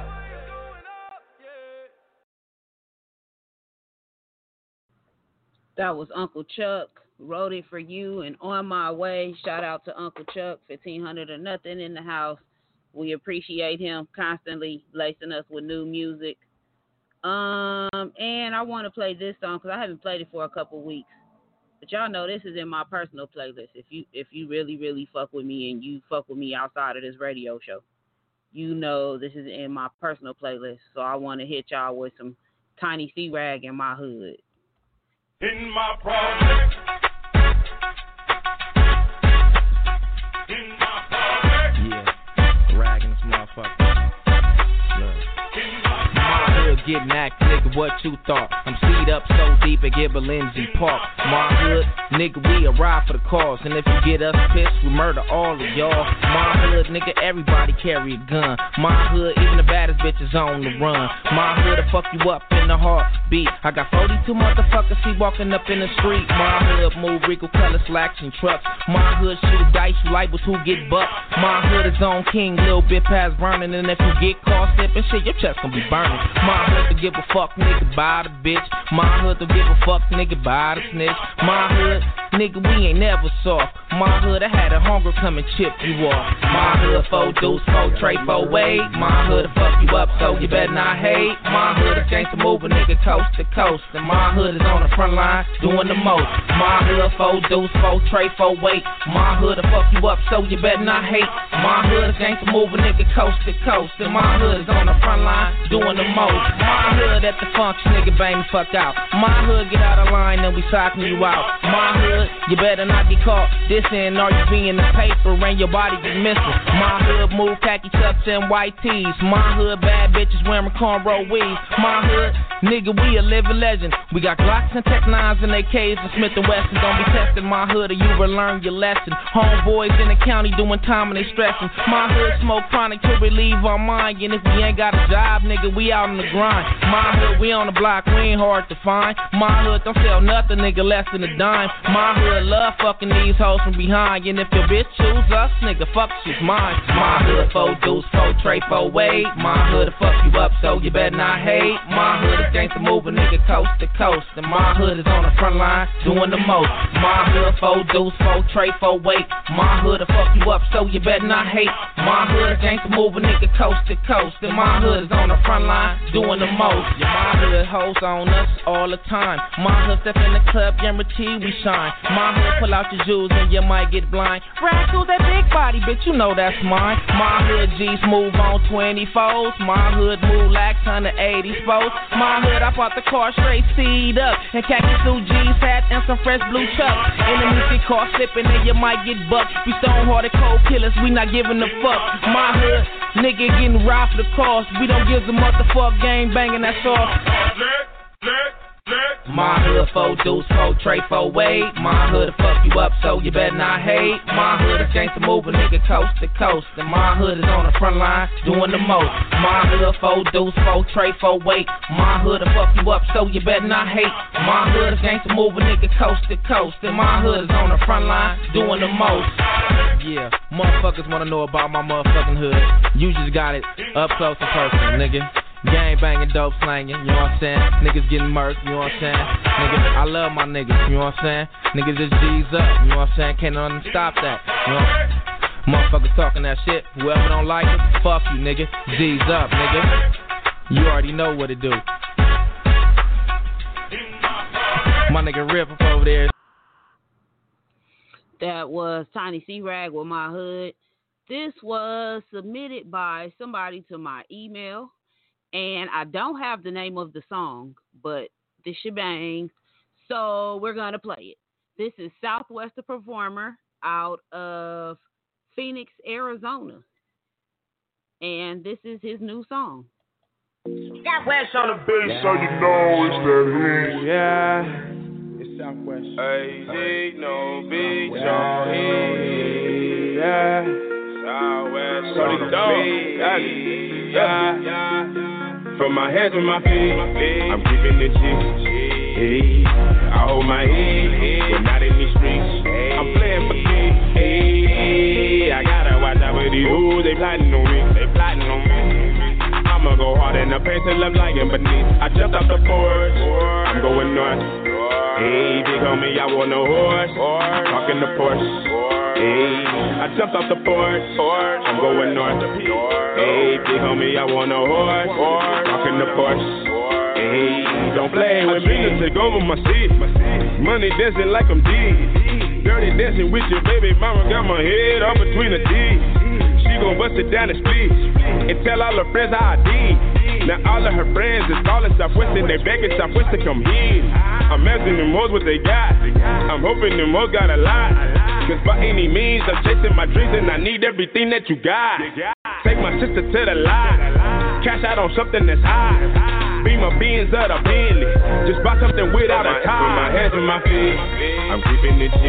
That was Uncle Chuck. Wrote it for you and On My Way. Shout out to Uncle Chuck, fifteen hundred or nothing in the house. We appreciate him constantly lacing us with new music. Um, and I want to play this song because I haven't played it for a couple weeks. But y'all know this is in my personal playlist. If you if you really, really fuck with me and you fuck with me outside of this radio show, you know this is in my personal playlist. So I want to hit y'all with some Tiny C-Rag in my hood. In my project. Yeah, ragging this motherfucker. Look. My hood getting act, nigga, what you thought? I'm seed up so deep at Gibber Lindsay Park. My hood, nigga, we arrive for the cause. And if you get us pissed, we murder all of y'all. My hood, nigga, everybody carry a gun. My hood, even the baddest bitches on the run. My hood will fuck you up in the heartbeat. I got forty-two motherfuckers see walking up in the street. My hood move Rico color slacks and trucks. My hood shoot dice, you labels who get bucked. My hood is on king, little bit past burning. And if you get caught slipping shit, your chest gonna be burning. My hood to give a fuck, nigga, by the bitch. My hood to give a fuck, nigga, by the snitch. My hood, nigga, we ain't never soft. My hood, I had a hunger come and chip you off. My hood, four deuce, four tray, four way. My hood to fuck you up, so you better not hate. My hood is gangsta moving, nigga, coast to coast. And my hood is on the front line, doing the most. My hood, four deuce, four tray, four way. My hood to fuck you up, so you better not hate. My hood is gangsta moving, nigga, coast to coast. And my hood is on the front line, doing the most. My hood at the function, nigga, bang the fuck out. My hood, get out of line, and we socking you out. My hood, you better not get caught. This and R U V in the paper, and your body get missing. My hood move khaki chucks and white tees. My hood bad bitches wearing cornrow weaves. My hood, nigga, we a living legend. We got Glocks and Tech nines and A Ks and Smith and Wesson. Don't be testing my hood or you will learn your lesson. Homeboys in the county doing time and they stressing. My hood smoke chronic to relieve our mind. And if we ain't got a job, nigga, we out on the grind. My hood, we on the block, we ain't hard to find. My hood don't sell nothing, nigga, less than a dime. My hood love fucking these hoes from behind. And if your bitch choose us, nigga, fuck, she's mine. My hood, four deuce, four tray, four way. My hood to fuck you up, so you better not hate. My hood is gangsta moving, nigga, coast to coast. And my hood is on the front line, doing the most. My hood, four deuce, four tray, four way. My hood to fuck you up, so you better not hate. My hood is gangsta moving, nigga, coast to coast. And my hood is on the front line, doing the most. Yeah, my hood hoes on us all the time. My hood step in the club, guarantee we shine. My hood pull out your jewels and you might get blind. Raccoons, that big body, bitch, you know that's mine. My hood G's move on twenty-fours. My hood move like one eighty sports. My hood, I bought the car straight seed up. And khaki suit G's hat and some fresh blue chucks. Enemies get caught slipping and you might get bucked. We stone-hearted cold killers, we not giving a fuck. My hood, nigga getting robbed for the cause. We don't give a motherfuck gang banging, that's all. My hood, four deuce, four tray, four way. My hood to fuck you up, so you better not hate. My hood is gangsta moving, nigga, coast to coast. And my hood is on the front line, doing the most. My hood, four deuce, four tray, four way. My hood to fuck you up, so you better not hate. My hood is gangsta moving, nigga, coast to coast. And my hood is on the front line, doing the most. Yeah, motherfuckers wanna know about my motherfucking hood. You just got it up close and personal, nigga. Gang banging, dope slanging, you know what I'm saying? Niggas getting murked, you know what I'm saying? Niggas, I love my niggas, you know what I'm saying? Niggas just G's up, you know what I'm saying? Can't nothing stop that, you know? Motherfuckers talking that shit, whoever don't like it, fuck you, nigga. G's up, nigga. You already know what it do. My nigga Rip up over there. That was Tiny C-Rag with My Hood. This was submitted by somebody to my email. And I don't have the name of the song, but the shebang. So we're going to play it. This is Southwest Performer out of Phoenix, Arizona. and this is his new song. Southwest on the beat, so you know it's that heat. Yeah, it's Southwest. A Z, no big John heat. Yeah, Southwest so on the beat. Yeah, yeah. From my head to my feet, I'm keeping it G. Hey, I hold my head, but not in these streets. I'm playing for keeps. Hey, I gotta watch out with these hoes. They plotting on me. They plotting on me. I'ma go hard in the paint till I'm lying beneath. I jumped off the porch. I'm going north. Hey, big homie, I want no horse. Talking the Porsche. Hey, I jumped off the porch. I'm going north. Hey, big homie, I want no horse. Talking the Porsche. Hey, don't play with me. I take over my seat. Money dancing like I'm D. Dirty dancing with your baby mama. Got my head all between the D's. She gon' bust it down the street and tell all her friends how I did. Now all of her friends is calling Southwest and they begging Southwest to come here. I'm asking them most what they got. I'm hoping them most got a lot. Cause by any means I'm chasing my dreams and I need everything that you got. Take my sister to the lot. Cash out on something that's high. Be my beans of the Bentley. Just buy something without a tie. With my hands and my feet, I'm keeping it G.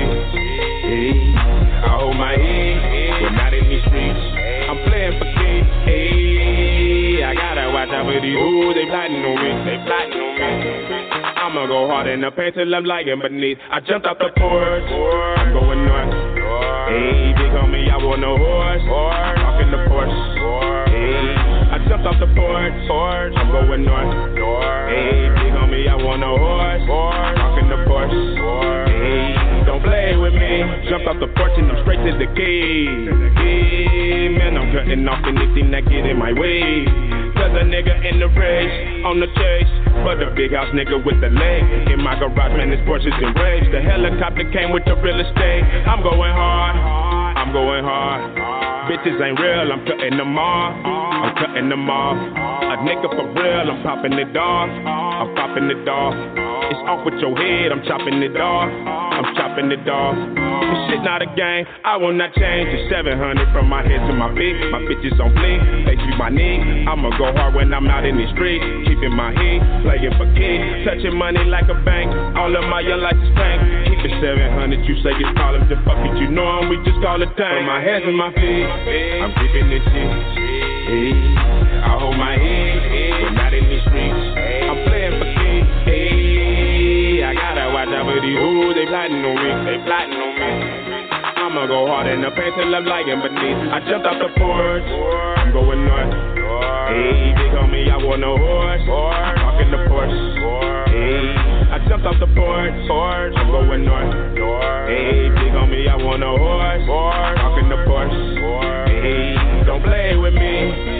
Hey, I hold my head, but not in these streets. I'm playing for keeps. Hey, I gotta watch out for these hoes. They plotting on me. They plotting on me. I'ma go hard in the paint till I'm lying beneath. I jumped off the porch. I'm going north. Hey, big homie, I want no horse. Talking the Porsche. Hey, I jumped off the porch. I'm going north. Hey, big homie, I want no horse. Talking the Porsche. Hey, don't play with me. Jumped off the porch and I'm straight to the key. Yeah, man, I'm cutting off anything that get in my way. Cause a nigga in the race, on the chase. But the big house nigga with the leg. In my garage, man, this Porsche's enraged. The helicopter came with the real estate. I'm going hard, I'm going hard. Bitches ain't real, I'm cutting them off. I'm cutting them off. A nigga for real, I'm popping it off. I'm popping it off. It's off with your head, I'm chopping it off. I'm chopping it off. This shit not a game, I will not change. It's seven hundred from my head to my feet. My bitches on fleek, they treat my knee. I'ma go hard when I'm out in the street. Keeping my heat, playing for kids. Touching money like a bank. All of my young lights is tank. Keep it seven hundred, you say it's call him the fuck it, you know him, we just call it tank. From my hands and my feet, I'm keeping it G. Hey, I hold my head, but not in these streets. I'm playing for kids. Hey, I gotta watch out for these hoes. They plotting on me. They plotting on me. I'ma go hard in the paint till I'm lying beneath. I jumped off the porch. I'm going north. Hey, big homie, I want no horse. Talking the Porsche. Hey, I jumped off the porch. I'm going north. Hey, big homie, I want no horse. Talking the Porsche. Hey, don't play with me.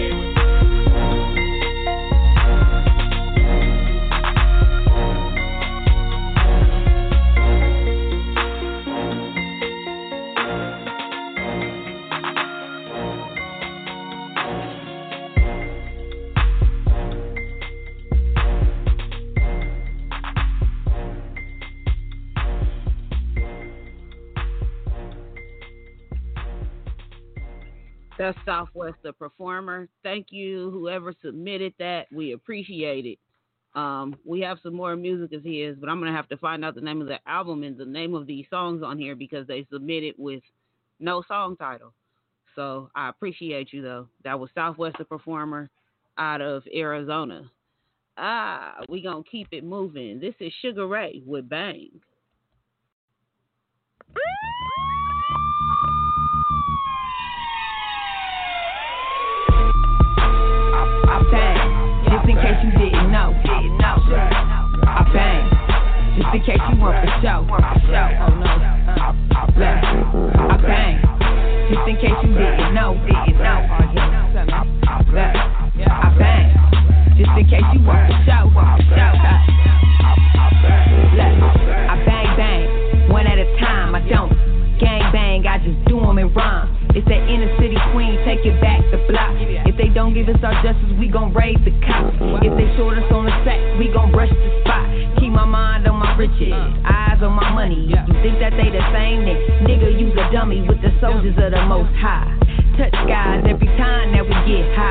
That's Southwest the Performer. Thank you, whoever submitted that. We appreciate it. Um, we have some more music as his, but I'm going to have to find out the name of the album and the name of these songs on here because they submitted with no song title. So I appreciate you, though. That was Southwest the Performer out of Arizona. Ah, we going to keep it moving. This is Sugar Ray with Bang. I bang, just in case you didn't know. I bang, just in case you weren't for show. Oh no, look, I bang, just in case you didn't know. Look, I bang, just in case you weren't for show. Look, I bang bang, one at a time. I don't gang bang, I just do them in rhyme. It's that inner city queen, take it back the block. If they don't give us our justice, we gon' raise the cops. If they short us on the sack, we gon' rush the spot. Keep my mind on my riches, eyes on my money. You think that they the same? Then nigga, you's a dummy with the soldiers of the most high. Touch guys every time that we get high.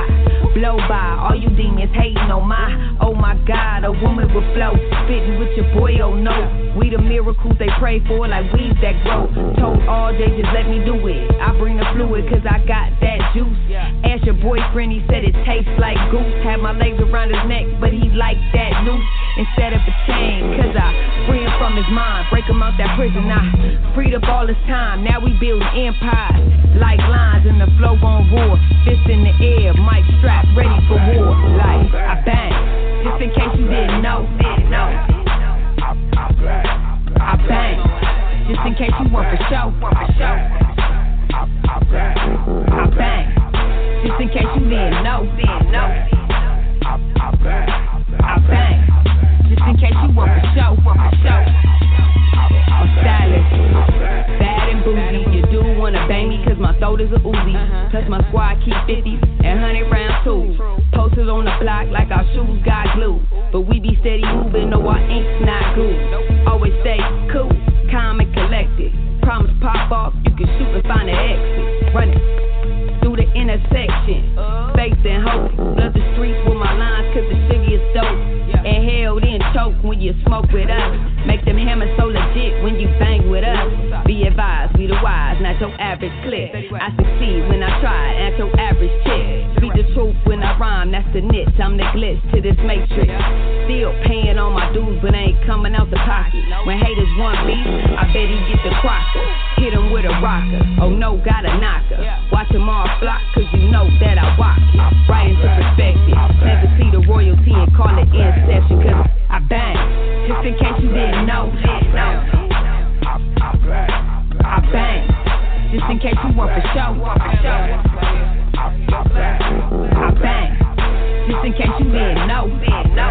hating on my, oh my God, a woman with flow, spitting with your boy, oh no. We the miracles they pray for, like weeds that grow. Told all day, just let me do it. I bring the fluid, cause I got that juice. Ask your boyfriend, he said it tastes like goose. Had my legs around his neck, but he liked that noose instead of a chain. Cause I free him from his mind, break him out that prison. I freed up all his time, now we building empires. Like lines in the flow on war. Fist in the air, mic strap, ready for war. Like, I bang, just in case you didn't know. Didn't know. I bang, just in case you want for show. I bang, just in case you didn't know. Didn't know. I bang, just in case you want for show. For show. I'm stylish, bad and bougie. You do wanna bang me cause my throat is a Uzi. Plus my squad keep fifties and hundred round tools. Posters on the block like our shoes got glue. But we be steady moving, no our ink's not good. Always stay cool, calm and collected. Promise pop off, you can shoot and find an exit. Run it through the intersection. Faith and hope, flood the streets with my lines cause the sugar is dope. Inhale then choke when you smoke with us. Make them hammers so legit when you bang with us. Be advised, we the wise, not your average clip. I succeed when I try, and your average chick. Speak the truth when I rhyme, that's the niche. I'm the glitch to this matrix. Still paying all my dues, but ain't coming out the pocket. When haters want beef, I bet he get the crocker. Hit him with a rocker, oh no, got a knocker. Watch them all flock, cause you know that I rock it. Right into perspective, never see the royalty and call it inception. Cause I bang, just in case you didn't know. Didn't know. I bang, just in case you want for show. I bang, just in case you didn't know. Didn't know.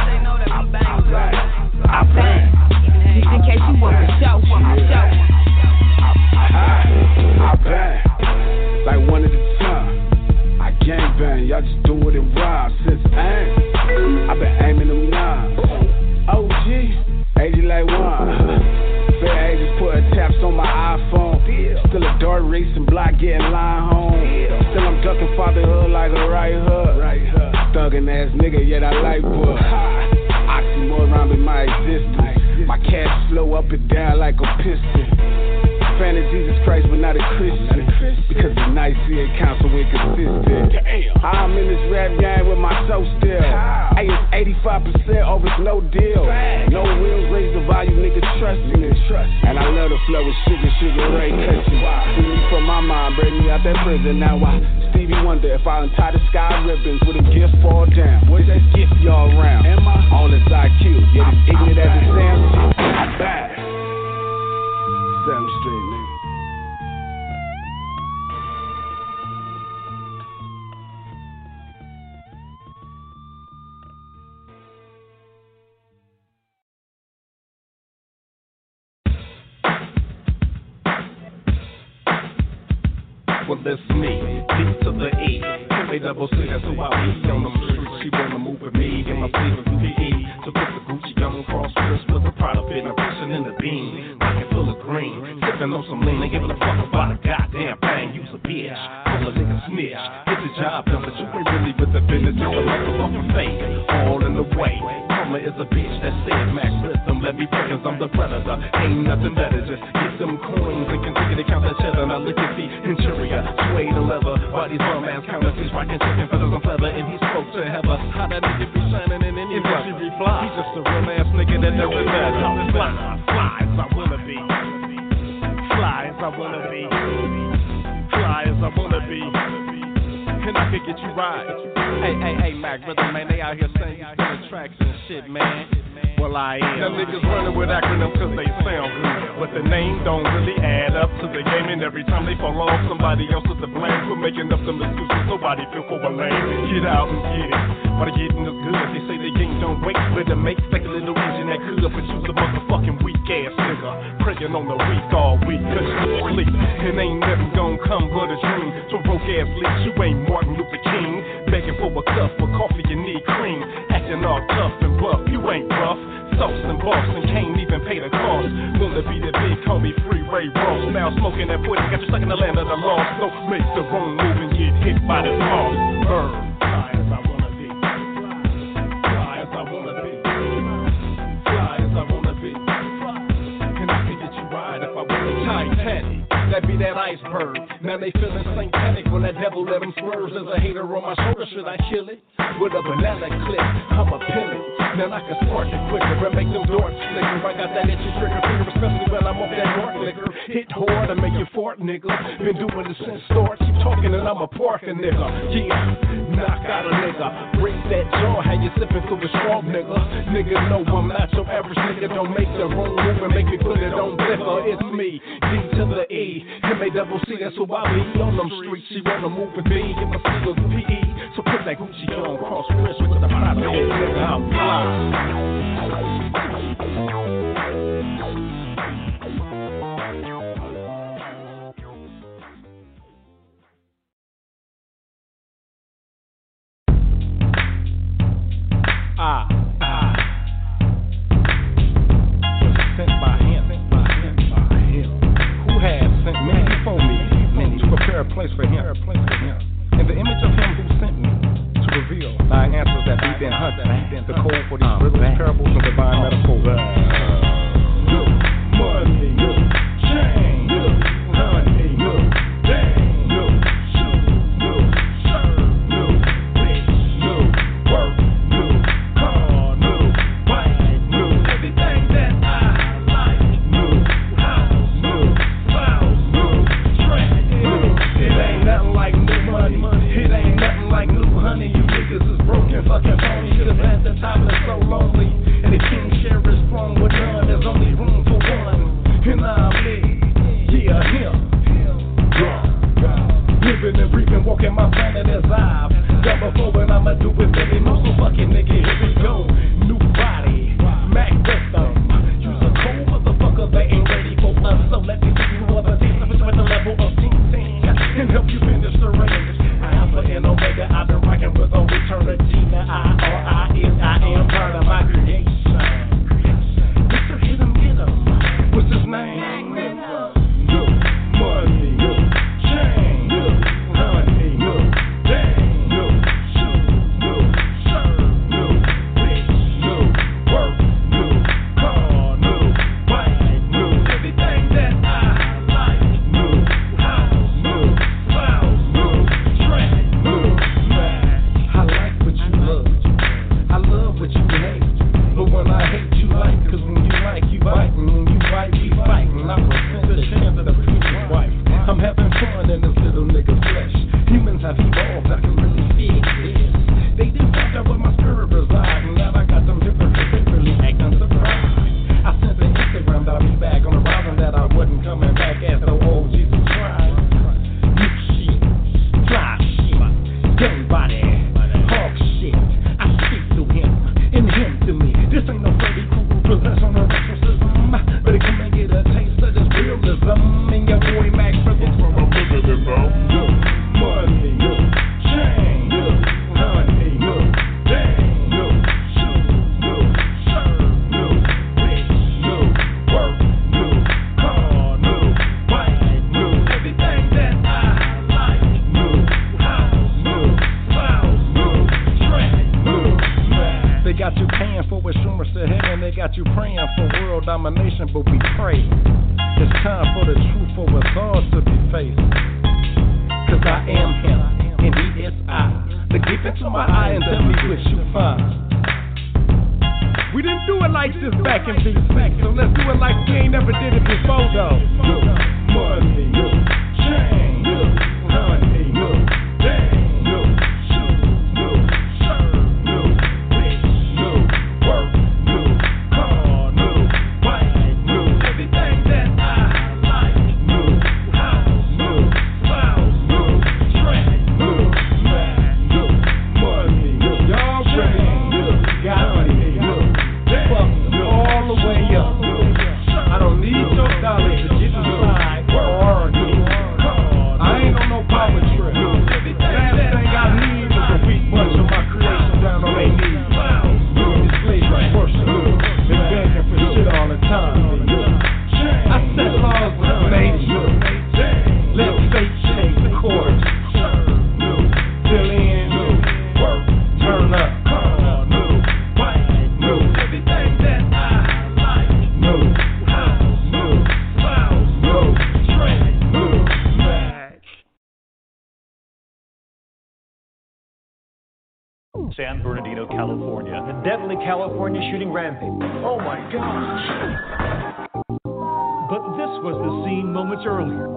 I bang, just in case you want for show. I bang, like one at a time. I gang bang, y'all just do it in rhyme. Since aim, I've been aiming them nines. O G, aging like one. Fair ages putting taps on my iPhone. Still a dart racing block getting line home. Still I'm ducking fatherhood like a right hook. Thuggin' ass nigga, yet I like book. Oxymoron in my existence. My cash flow up and down like a piston. Fan of Jesus Christ, but not a Christian. Because the nice he ain't counsel inconsistent. I'm in this rap game with my soul still. Hey, it's eighty-five percent over, it's no deal. No wheels, raise the volume, niggas trusting it. And I love the flow with Sugar, Sugar Ray touching. See me from my mind, bring me out that prison. Now I Stevie Wonder, if I untie the sky ribbons, would a gift fall down? What's that gift y'all around? All this I Q, yet it's ignorant as it sounds. I'm back. Set 'em straight, nigga. Well, it's me, D to the E. They double C, that's who I be on them streets. She wanna move with me, get my sleeve of P E. So put the Gucci on cross wrist with a product fit, I'm pushing in the beam. Pocket full of green, sipping on some lean. They giving a fuck about a goddamn thing. You's a bitch, all a nigga snitch. Get the job done, but you ain't really with the business. Just a motherfucking fake, all in the way. Mama is a bitch that said Max Rhythm. Let me break cause I'm the predator. Ain't nothing better, just get them coins and continue to count that cheddar. Now look at the interior, suede and leather. Bodies bum ass counterfeits, rockin' chicken feathers on feather. And he spoke to Heather. How that nigga be shining in any way she reply? He's just a real ass nigga that never met. Fly, fly as I wanna be. Fly as I wanna be. Fly as I wanna be. And I could get you right. Hey, hey, hey, Mac, brother, man, they out here saying you spinning tracks and shit, man. Well, I am. Them niggas running with acronyms cause they sound good. But the name don't really add up to the game. And every time they fall off, somebody else is to blame for making up them excuses. Nobody feel for a lane. Get out and get it. But getting is good. They say they game don't wait. But to make like a little engine that could. But you's a motherfucking weak ass nigga. Praying on the weak all week. Cause you sleep. And ain't never gonna come but a dream. So broke ass leaks. You ain't Martin Luther King. Begging for a cup of coffee, you need cream. Acting all tough and buff. You ain't rough. Sauce and boss and can't even pay the cost. Wanna be the big homie, free Ray Ross. Now smoking that poison, got you stuck in the land of the lost. Don't make the wrong move and get hit by the law. Burn, fly as I wanna be. they feeling satanic when that devil let them swerves. There's a hater on my shoulder, should I kill it? With a banana clip, I'm a pillar. Then I can spark it quicker and make them darts slicker. I got that itchy trigger finger, especially when I'm off that dark liquor. Hit hard and make you fart, nigga. Been doing this since start. Keep talking and I'm a parking nigga. Yeah, knock out a nigga. Break that jaw, how you sipping through a strong nigga. Nigga know I'm not your average nigga. Don't make the wrong move and make me put it on liquor. It's me, D to the E. M A double C, that's who I be on them streets. She wanna move with me, if I see her P E. So put that Gucci on, cross wrist with the pop head, nigga, I'm fly. Ah, ah. Was sent by him, sent by him, by him. Who has sent me before me to prepare a place for him, in the image of him who sent me to reveal thy answers that we've been hunting, the code for these riddles, parables, and divine metaphors. Look, money, look, change, look, honey, look, dang, look, shoot, look, serve, look, bitch, look, work, look, car, look, bike, look, everything that I like, look, house, look, files, look, track, look. It ain't nothing like new money, it ain't nothing like new honey. You niggas is broken, fucking phony. Cause at the time it's so lonely, and the king share is strong with none. There's only room for one, and I'm me, yeah, him. Yeah. Living and breathing, walking my planet as I've done before, and I'ma do it many more. So fucking nigga, here we go. New body, Mac System. Use a cold motherfucker, they ain't ready for us. So let me give you other things with the level of team and help you finish the race. Alpha and Omega, I've been rocking with on eternity. Now I R I is I am part of my creation. Mister Hit 'em, get 'em. What's his name? Look, money, look, change, look, honey, look, dang, look, shoot, look, serve, look, bitch, look, work, look, car, look, bike, look, everything that I like, look, house, look, files, look, track, look, man. I like what you love, I love what you hate, but when I hate you like, cause when you like, you bite, and when you bite, we fight, and I'm a the chance of the preacher's wife. I'm having fun in this little nigga flesh. Humans have evolved, I can really feel this. They didn't find out where my spirit resides, and now I got them different people really acting surprised. I sent an Instagram that I'll be back on the rising that I wasn't coming back as the old Jesus Christ. New shit, fly shit, young body, hawk shit. I speak to him, and him to me. This ain't no Freddy Krueger presents on a exorcism, but it come and get a taste of this realism. And your boy Max Brothers from a primitive bro. Look, money, look, change, look, honey, look, dang, look, shoot, look, serve, look, bitch, look, work, look, car, look, bike, look, everything that I like, look, house, look, files, look, track, look, man. They got you paying for assurance to heaven, they got you praying for world domination, but we pray. It's time for the truth for us all to be faced. Cause I am him, and he is I. Look deep into my eye and tell me what you find. We didn't do it like this back in B C, so let's do it like we ain't never did it before though. Look, money, look, change, look, honey, look, dang, look, shoot, look, serve, look, bitch, look, work, look, car, look, bike, look, everything that I like, look, house, look, files, look, track, look, man, look, money, look, y'all ready, look, got me, look, fuck all the way up, look, I don't need your dollars to get inside or argue, San Bernardino, California. The deadly California shooting rampage. Oh my gosh. But this was the scene moments earlier.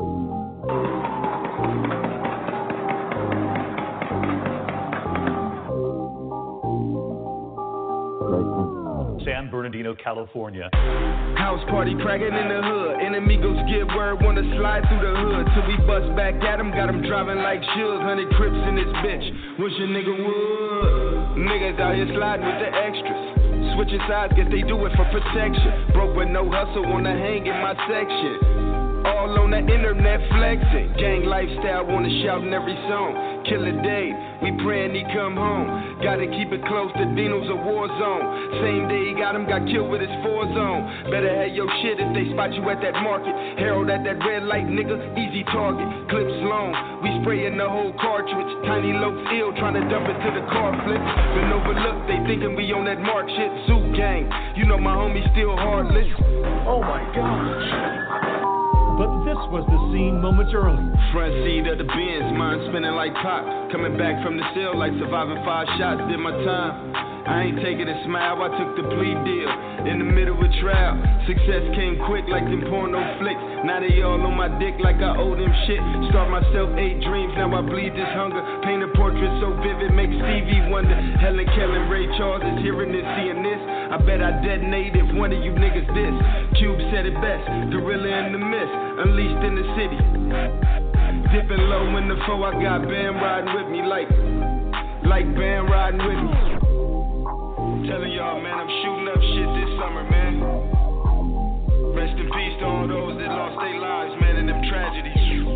San Bernardino, California. House party cracking in the hood. Enemigos get word, wanna slide through the hood. Till we bust back at them, got them driving like shoes. Hundred crips in this bitch, wish a nigga would. Niggas out here sliding with the extras. Switching sides, guess they do it for protection. Broke with no hustle, wanna hang in my section. All on the internet flexing. Gang lifestyle, wanna shout in every song. Killer Dave, we praying he come home. Gotta keep it close to Dino's a war zone. Same day he got him, got killed with his four zone. Better have your shit if they spot you at that market. Harold at that red light, nigga, easy target. Clips long, we spraying the whole cartridge. Tiny loafs ill, trying to dump it to the car flip. Been overlooked, they thinking we on that mark shit. Zoo gang, you know my homie still heartless. Oh my gosh. But this was the scene moments earlier. Front seat of the Benz, mind spinning like pop. Coming back from the cell like surviving five shots, did my time. I ain't taking a smile, I took the plea deal. In the middle of trial, success came quick like them porno flicks. Now they all on my dick like I owe them shit. Start myself eight dreams, now I bleed this hunger. Paint a portrait so vivid, make Stevie wonder. Helen Keller, Ray Charles is hearing this, seeing this. I bet I detonate if one of you niggas diss. Cube said it best, gorilla in the mist, unleashed in the city. Dipping low in the foe, I got Bam riding with me like, like Bam riding with me. Telling y'all, man, I'm shooting up shit this summer, man. Rest in peace to all those that lost their lives, man, in them tragedies.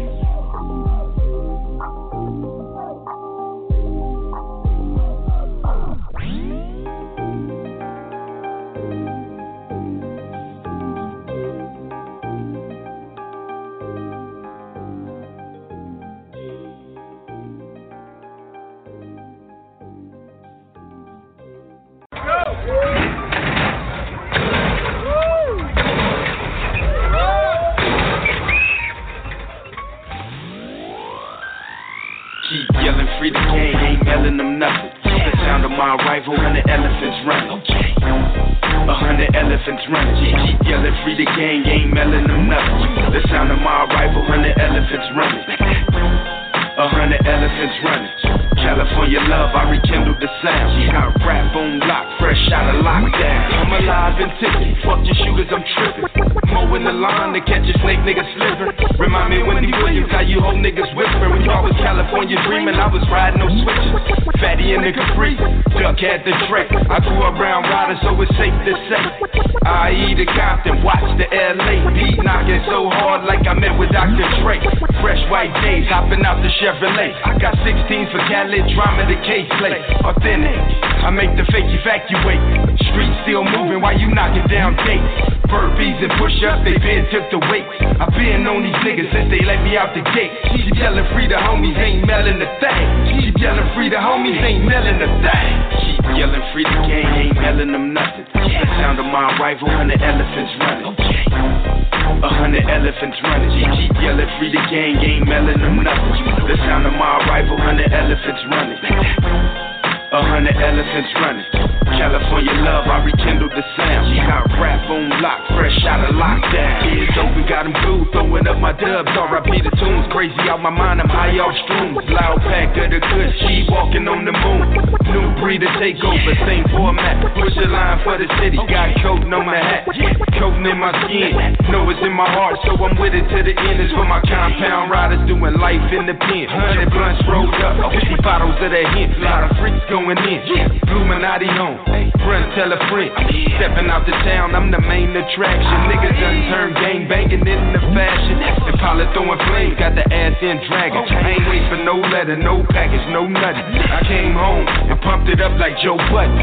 Free the gang, ain't yelling them nothing. The sound of my rifle, hundred elephants running. A hundred elephants running. Keep yelling, free the gang, ain't yelling them nothing. The sound of my rifle, hundred elephants running. A hundred elephants running. California love, I rekindled the sound. Got rap on lock, fresh out of lockdown. I'm alive and ticking, fuck your shooters, I'm tripping. Mowing the lawn to catch a snake nigga slithering. Remind me Wendy Williams, how you whole niggas whispering. When y'all was California dreaming, I was riding no switches. Fatty in the Capri, Duck had the Drake. I grew up around riders, so it's safe to say I E to Compton, watch the L A beat knocking so hard like I met with Doctor Dre. Fresh white days, hopping out the Chevrolet. I got sixteens for Cali, drama the case play. Authentic, I make the fake evacuate. Streets still moving while you knocking down gates. Burpees and push-ups, they been took the weight. I been on these niggas since they let me out the gate. Keep yelling free the homies, ain't melting the thing. Keep yelling free the homies, ain't melting the thing. Keep yelling free the gang, ain't melting them nothing. The sound of my rifle, hundred elephants running. A hundred elephants running. Keep yelling free the gang, ain't melting them nothing. The sound of my rifle, hundred elephants running. A hundred elephants running. California love, I rekindled the sound. Got rap on lock, fresh out of lockdown. Ears open, got them blue, throwing up my dubs. R I P the tunes, crazy out my mind, I'm high off shrooms. Loud pack of the good G, walking on the moon. New breed to take over, same format. Push a line for the city, got coating on my hat. Coating in my skin, know it's in my heart, so I'm with it to the end. It's for my compound riders doing life in the pen. Hundred blunts rolled up, fifty bottles of that hint. Lot of freaks going in, Illuminati home. Friend tell a friend, stepping out the town, I'm the main attraction. Niggas done turned gang banging into fashion. Impala throwing flames, got the ass in dragon. I ain't wait for no letter, no package, no nothing. I came home and pumped it up like Joe Budden.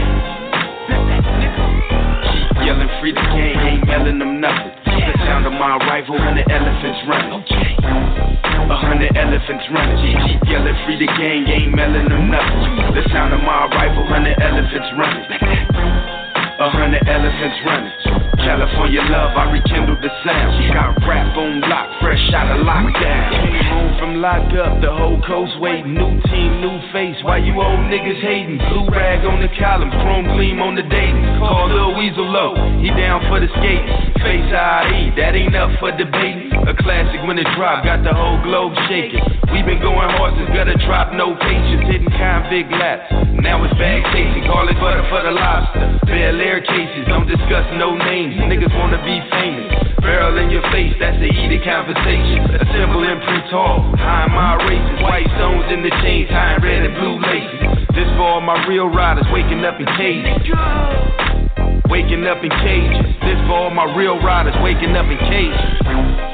Keep yelling free the gang, ain't yelling them nothing. The sound of my rifle, hundred elephants running. A hundred elephants running. Keep yelling free the gang, ain't melting them nothing. The sound of my rifle, hundred elephants running. A hundred elephants running. California love, I rekindled the sound. Got rap on lock, fresh out of lockdown. Came home from lockup, the whole coast waiting. New team, new face. Why you old niggas hating? Blue rag on the column, chrome gleam on the dating. Call Lil Weasel low, he down for the skate. Face I E, that ain't up for debating. A classic when it drop, got the whole globe shaking. We been going horses, gotta drop no patience. Hitting convict laps, now it's bag chasing. Call it butter for the lobster. Bel Air cases, don't discuss no names. Niggas wanna be famous. Barrel in your face, that's the heated conversation. A simple imprint tall, high in my races. White stones in the chains, high in red and blue laces. This for all my real riders waking up in cages. Waking up in cages. This for all my real riders waking up in cages.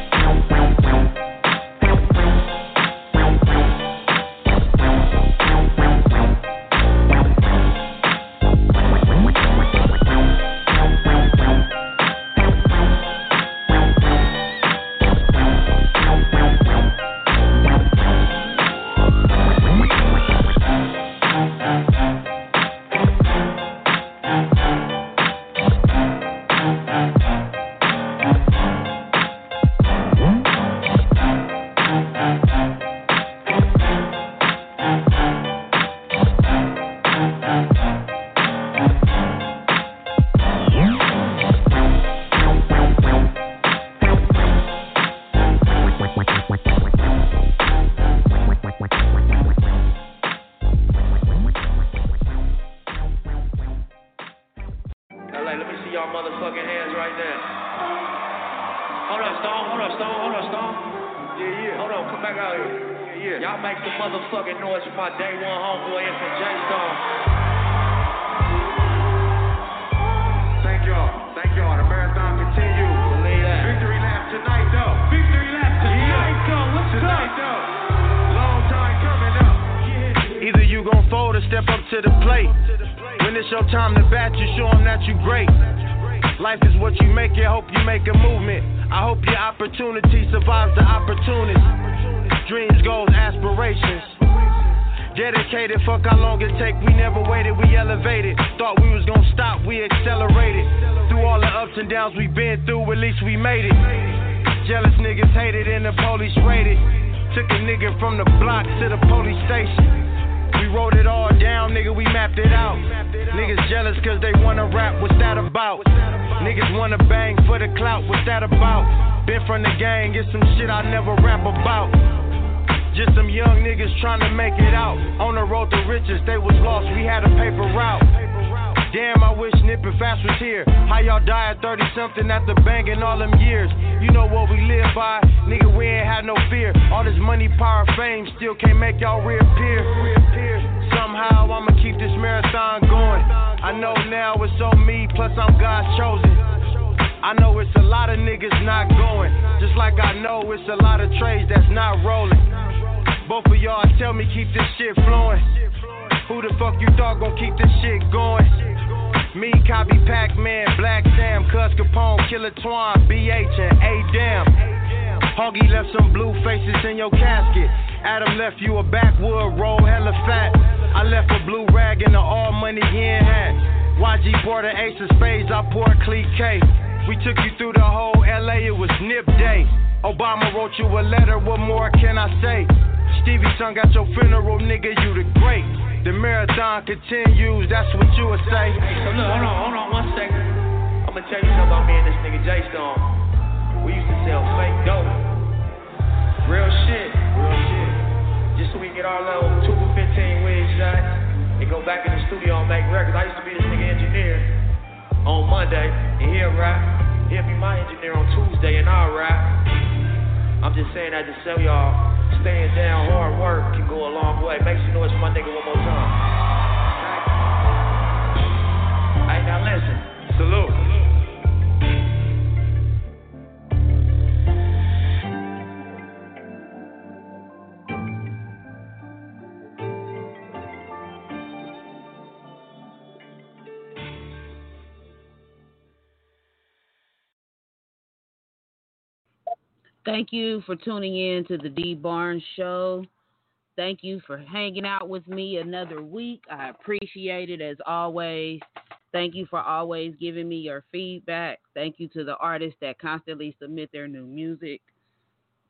Thank you for tuning in to the D Barnes Show. Thank you for hanging out with me another week. I appreciate it as always. Thank you for always giving me your feedback. Thank you to the artists that constantly submit their new music.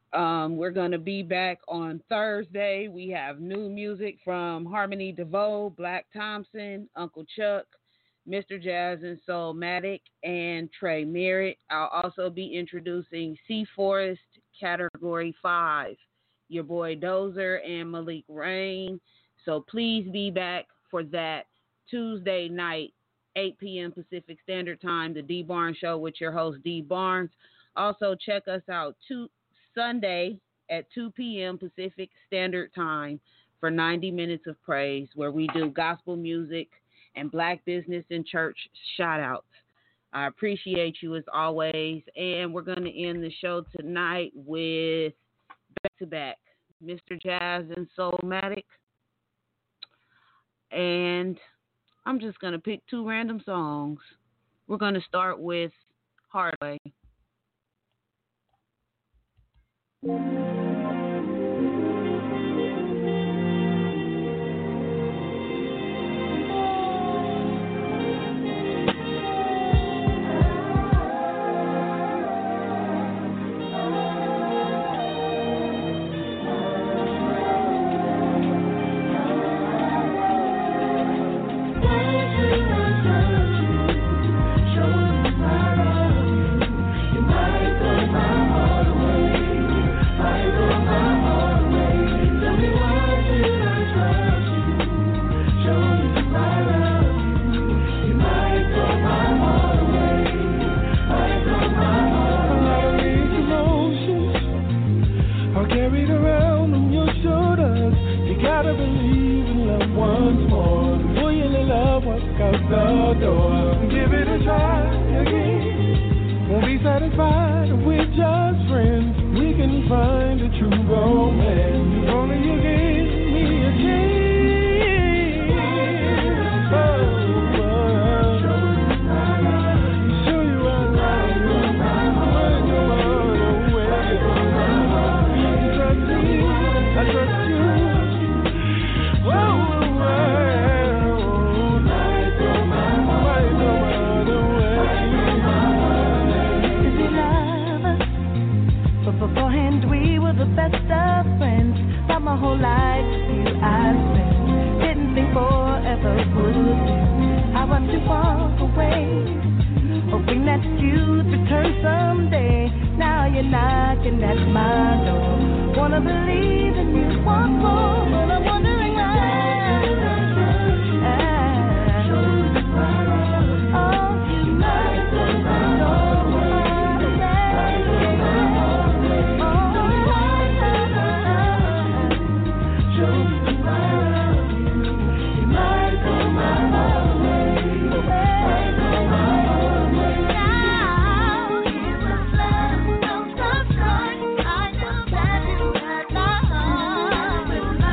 Um, we're going to be back on Thursday. We have new music from Harmony DeVoe, Black Thompson, Uncle Chuck, Mister Jazz and Soulmatic, and Trey Merritt. I'll also be introducing C Forest Category five, your boy Dozer and Malik Rain. So please be back for that Tuesday night, eight p.m. Pacific Standard Time, the D Barnes Show with your host D Barnes. Also check us out two Sunday at two p.m. Pacific Standard Time for ninety minutes of praise, where we do gospel music and black business and church shout-outs. I appreciate you as always, and we're going to end the show tonight with back-to-back Mister Jazz and Soulmatic, and I'm just going to pick two random songs. We're going to start with Hard Way. I know that you got my heart.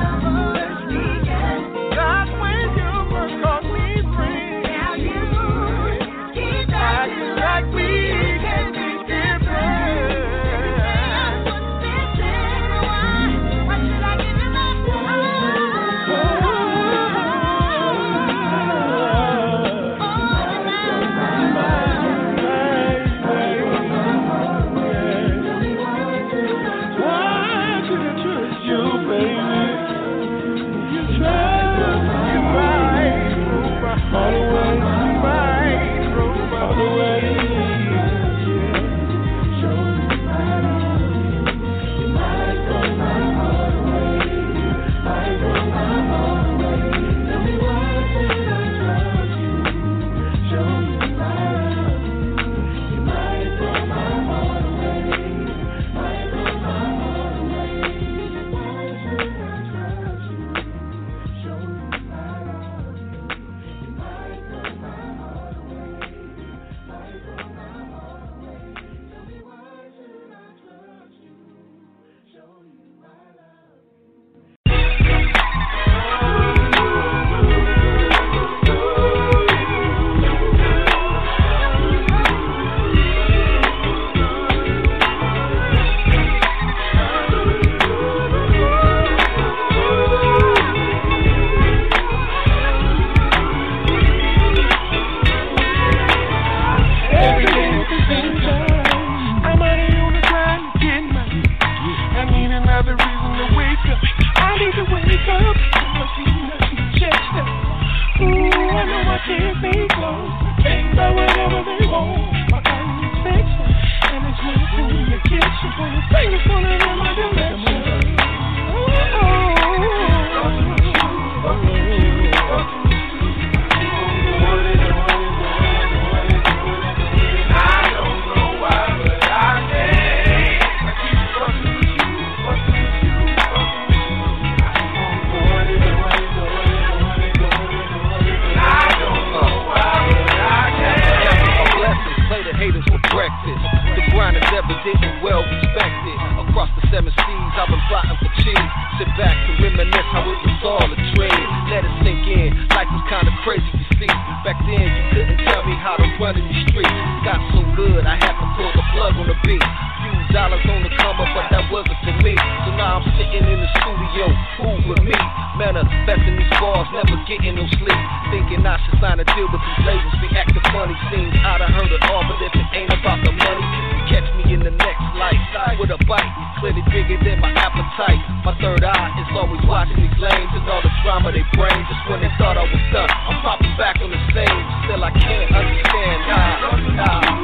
writing these bars, never getting no sleep. Thinking I should sign a deal with these labels. Be acting funny, seems I done heard it all, but if it ain't about the money, you catch me in the next life with a bite, clearly bigger than my appetite. My third eye is always watching these lanes and all the drama they bring. Just when they thought I was done, I'm popping back on the same. Still I can't understand how,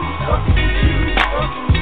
how.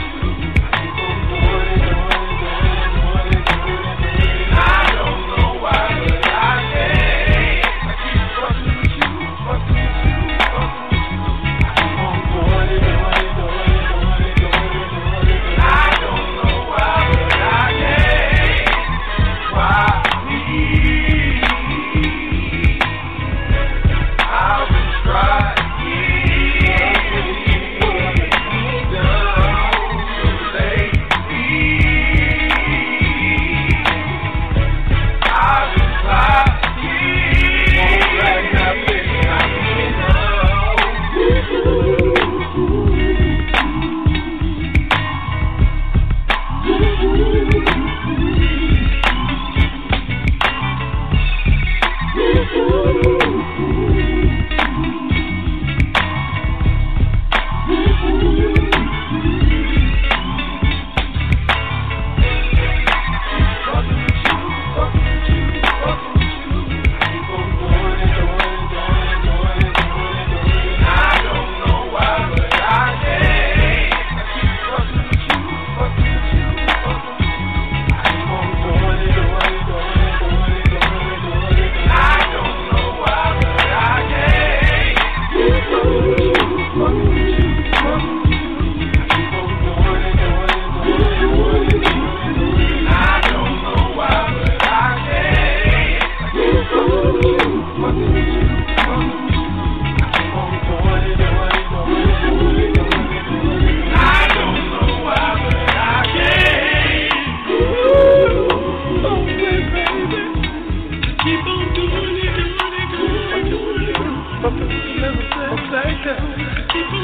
Keep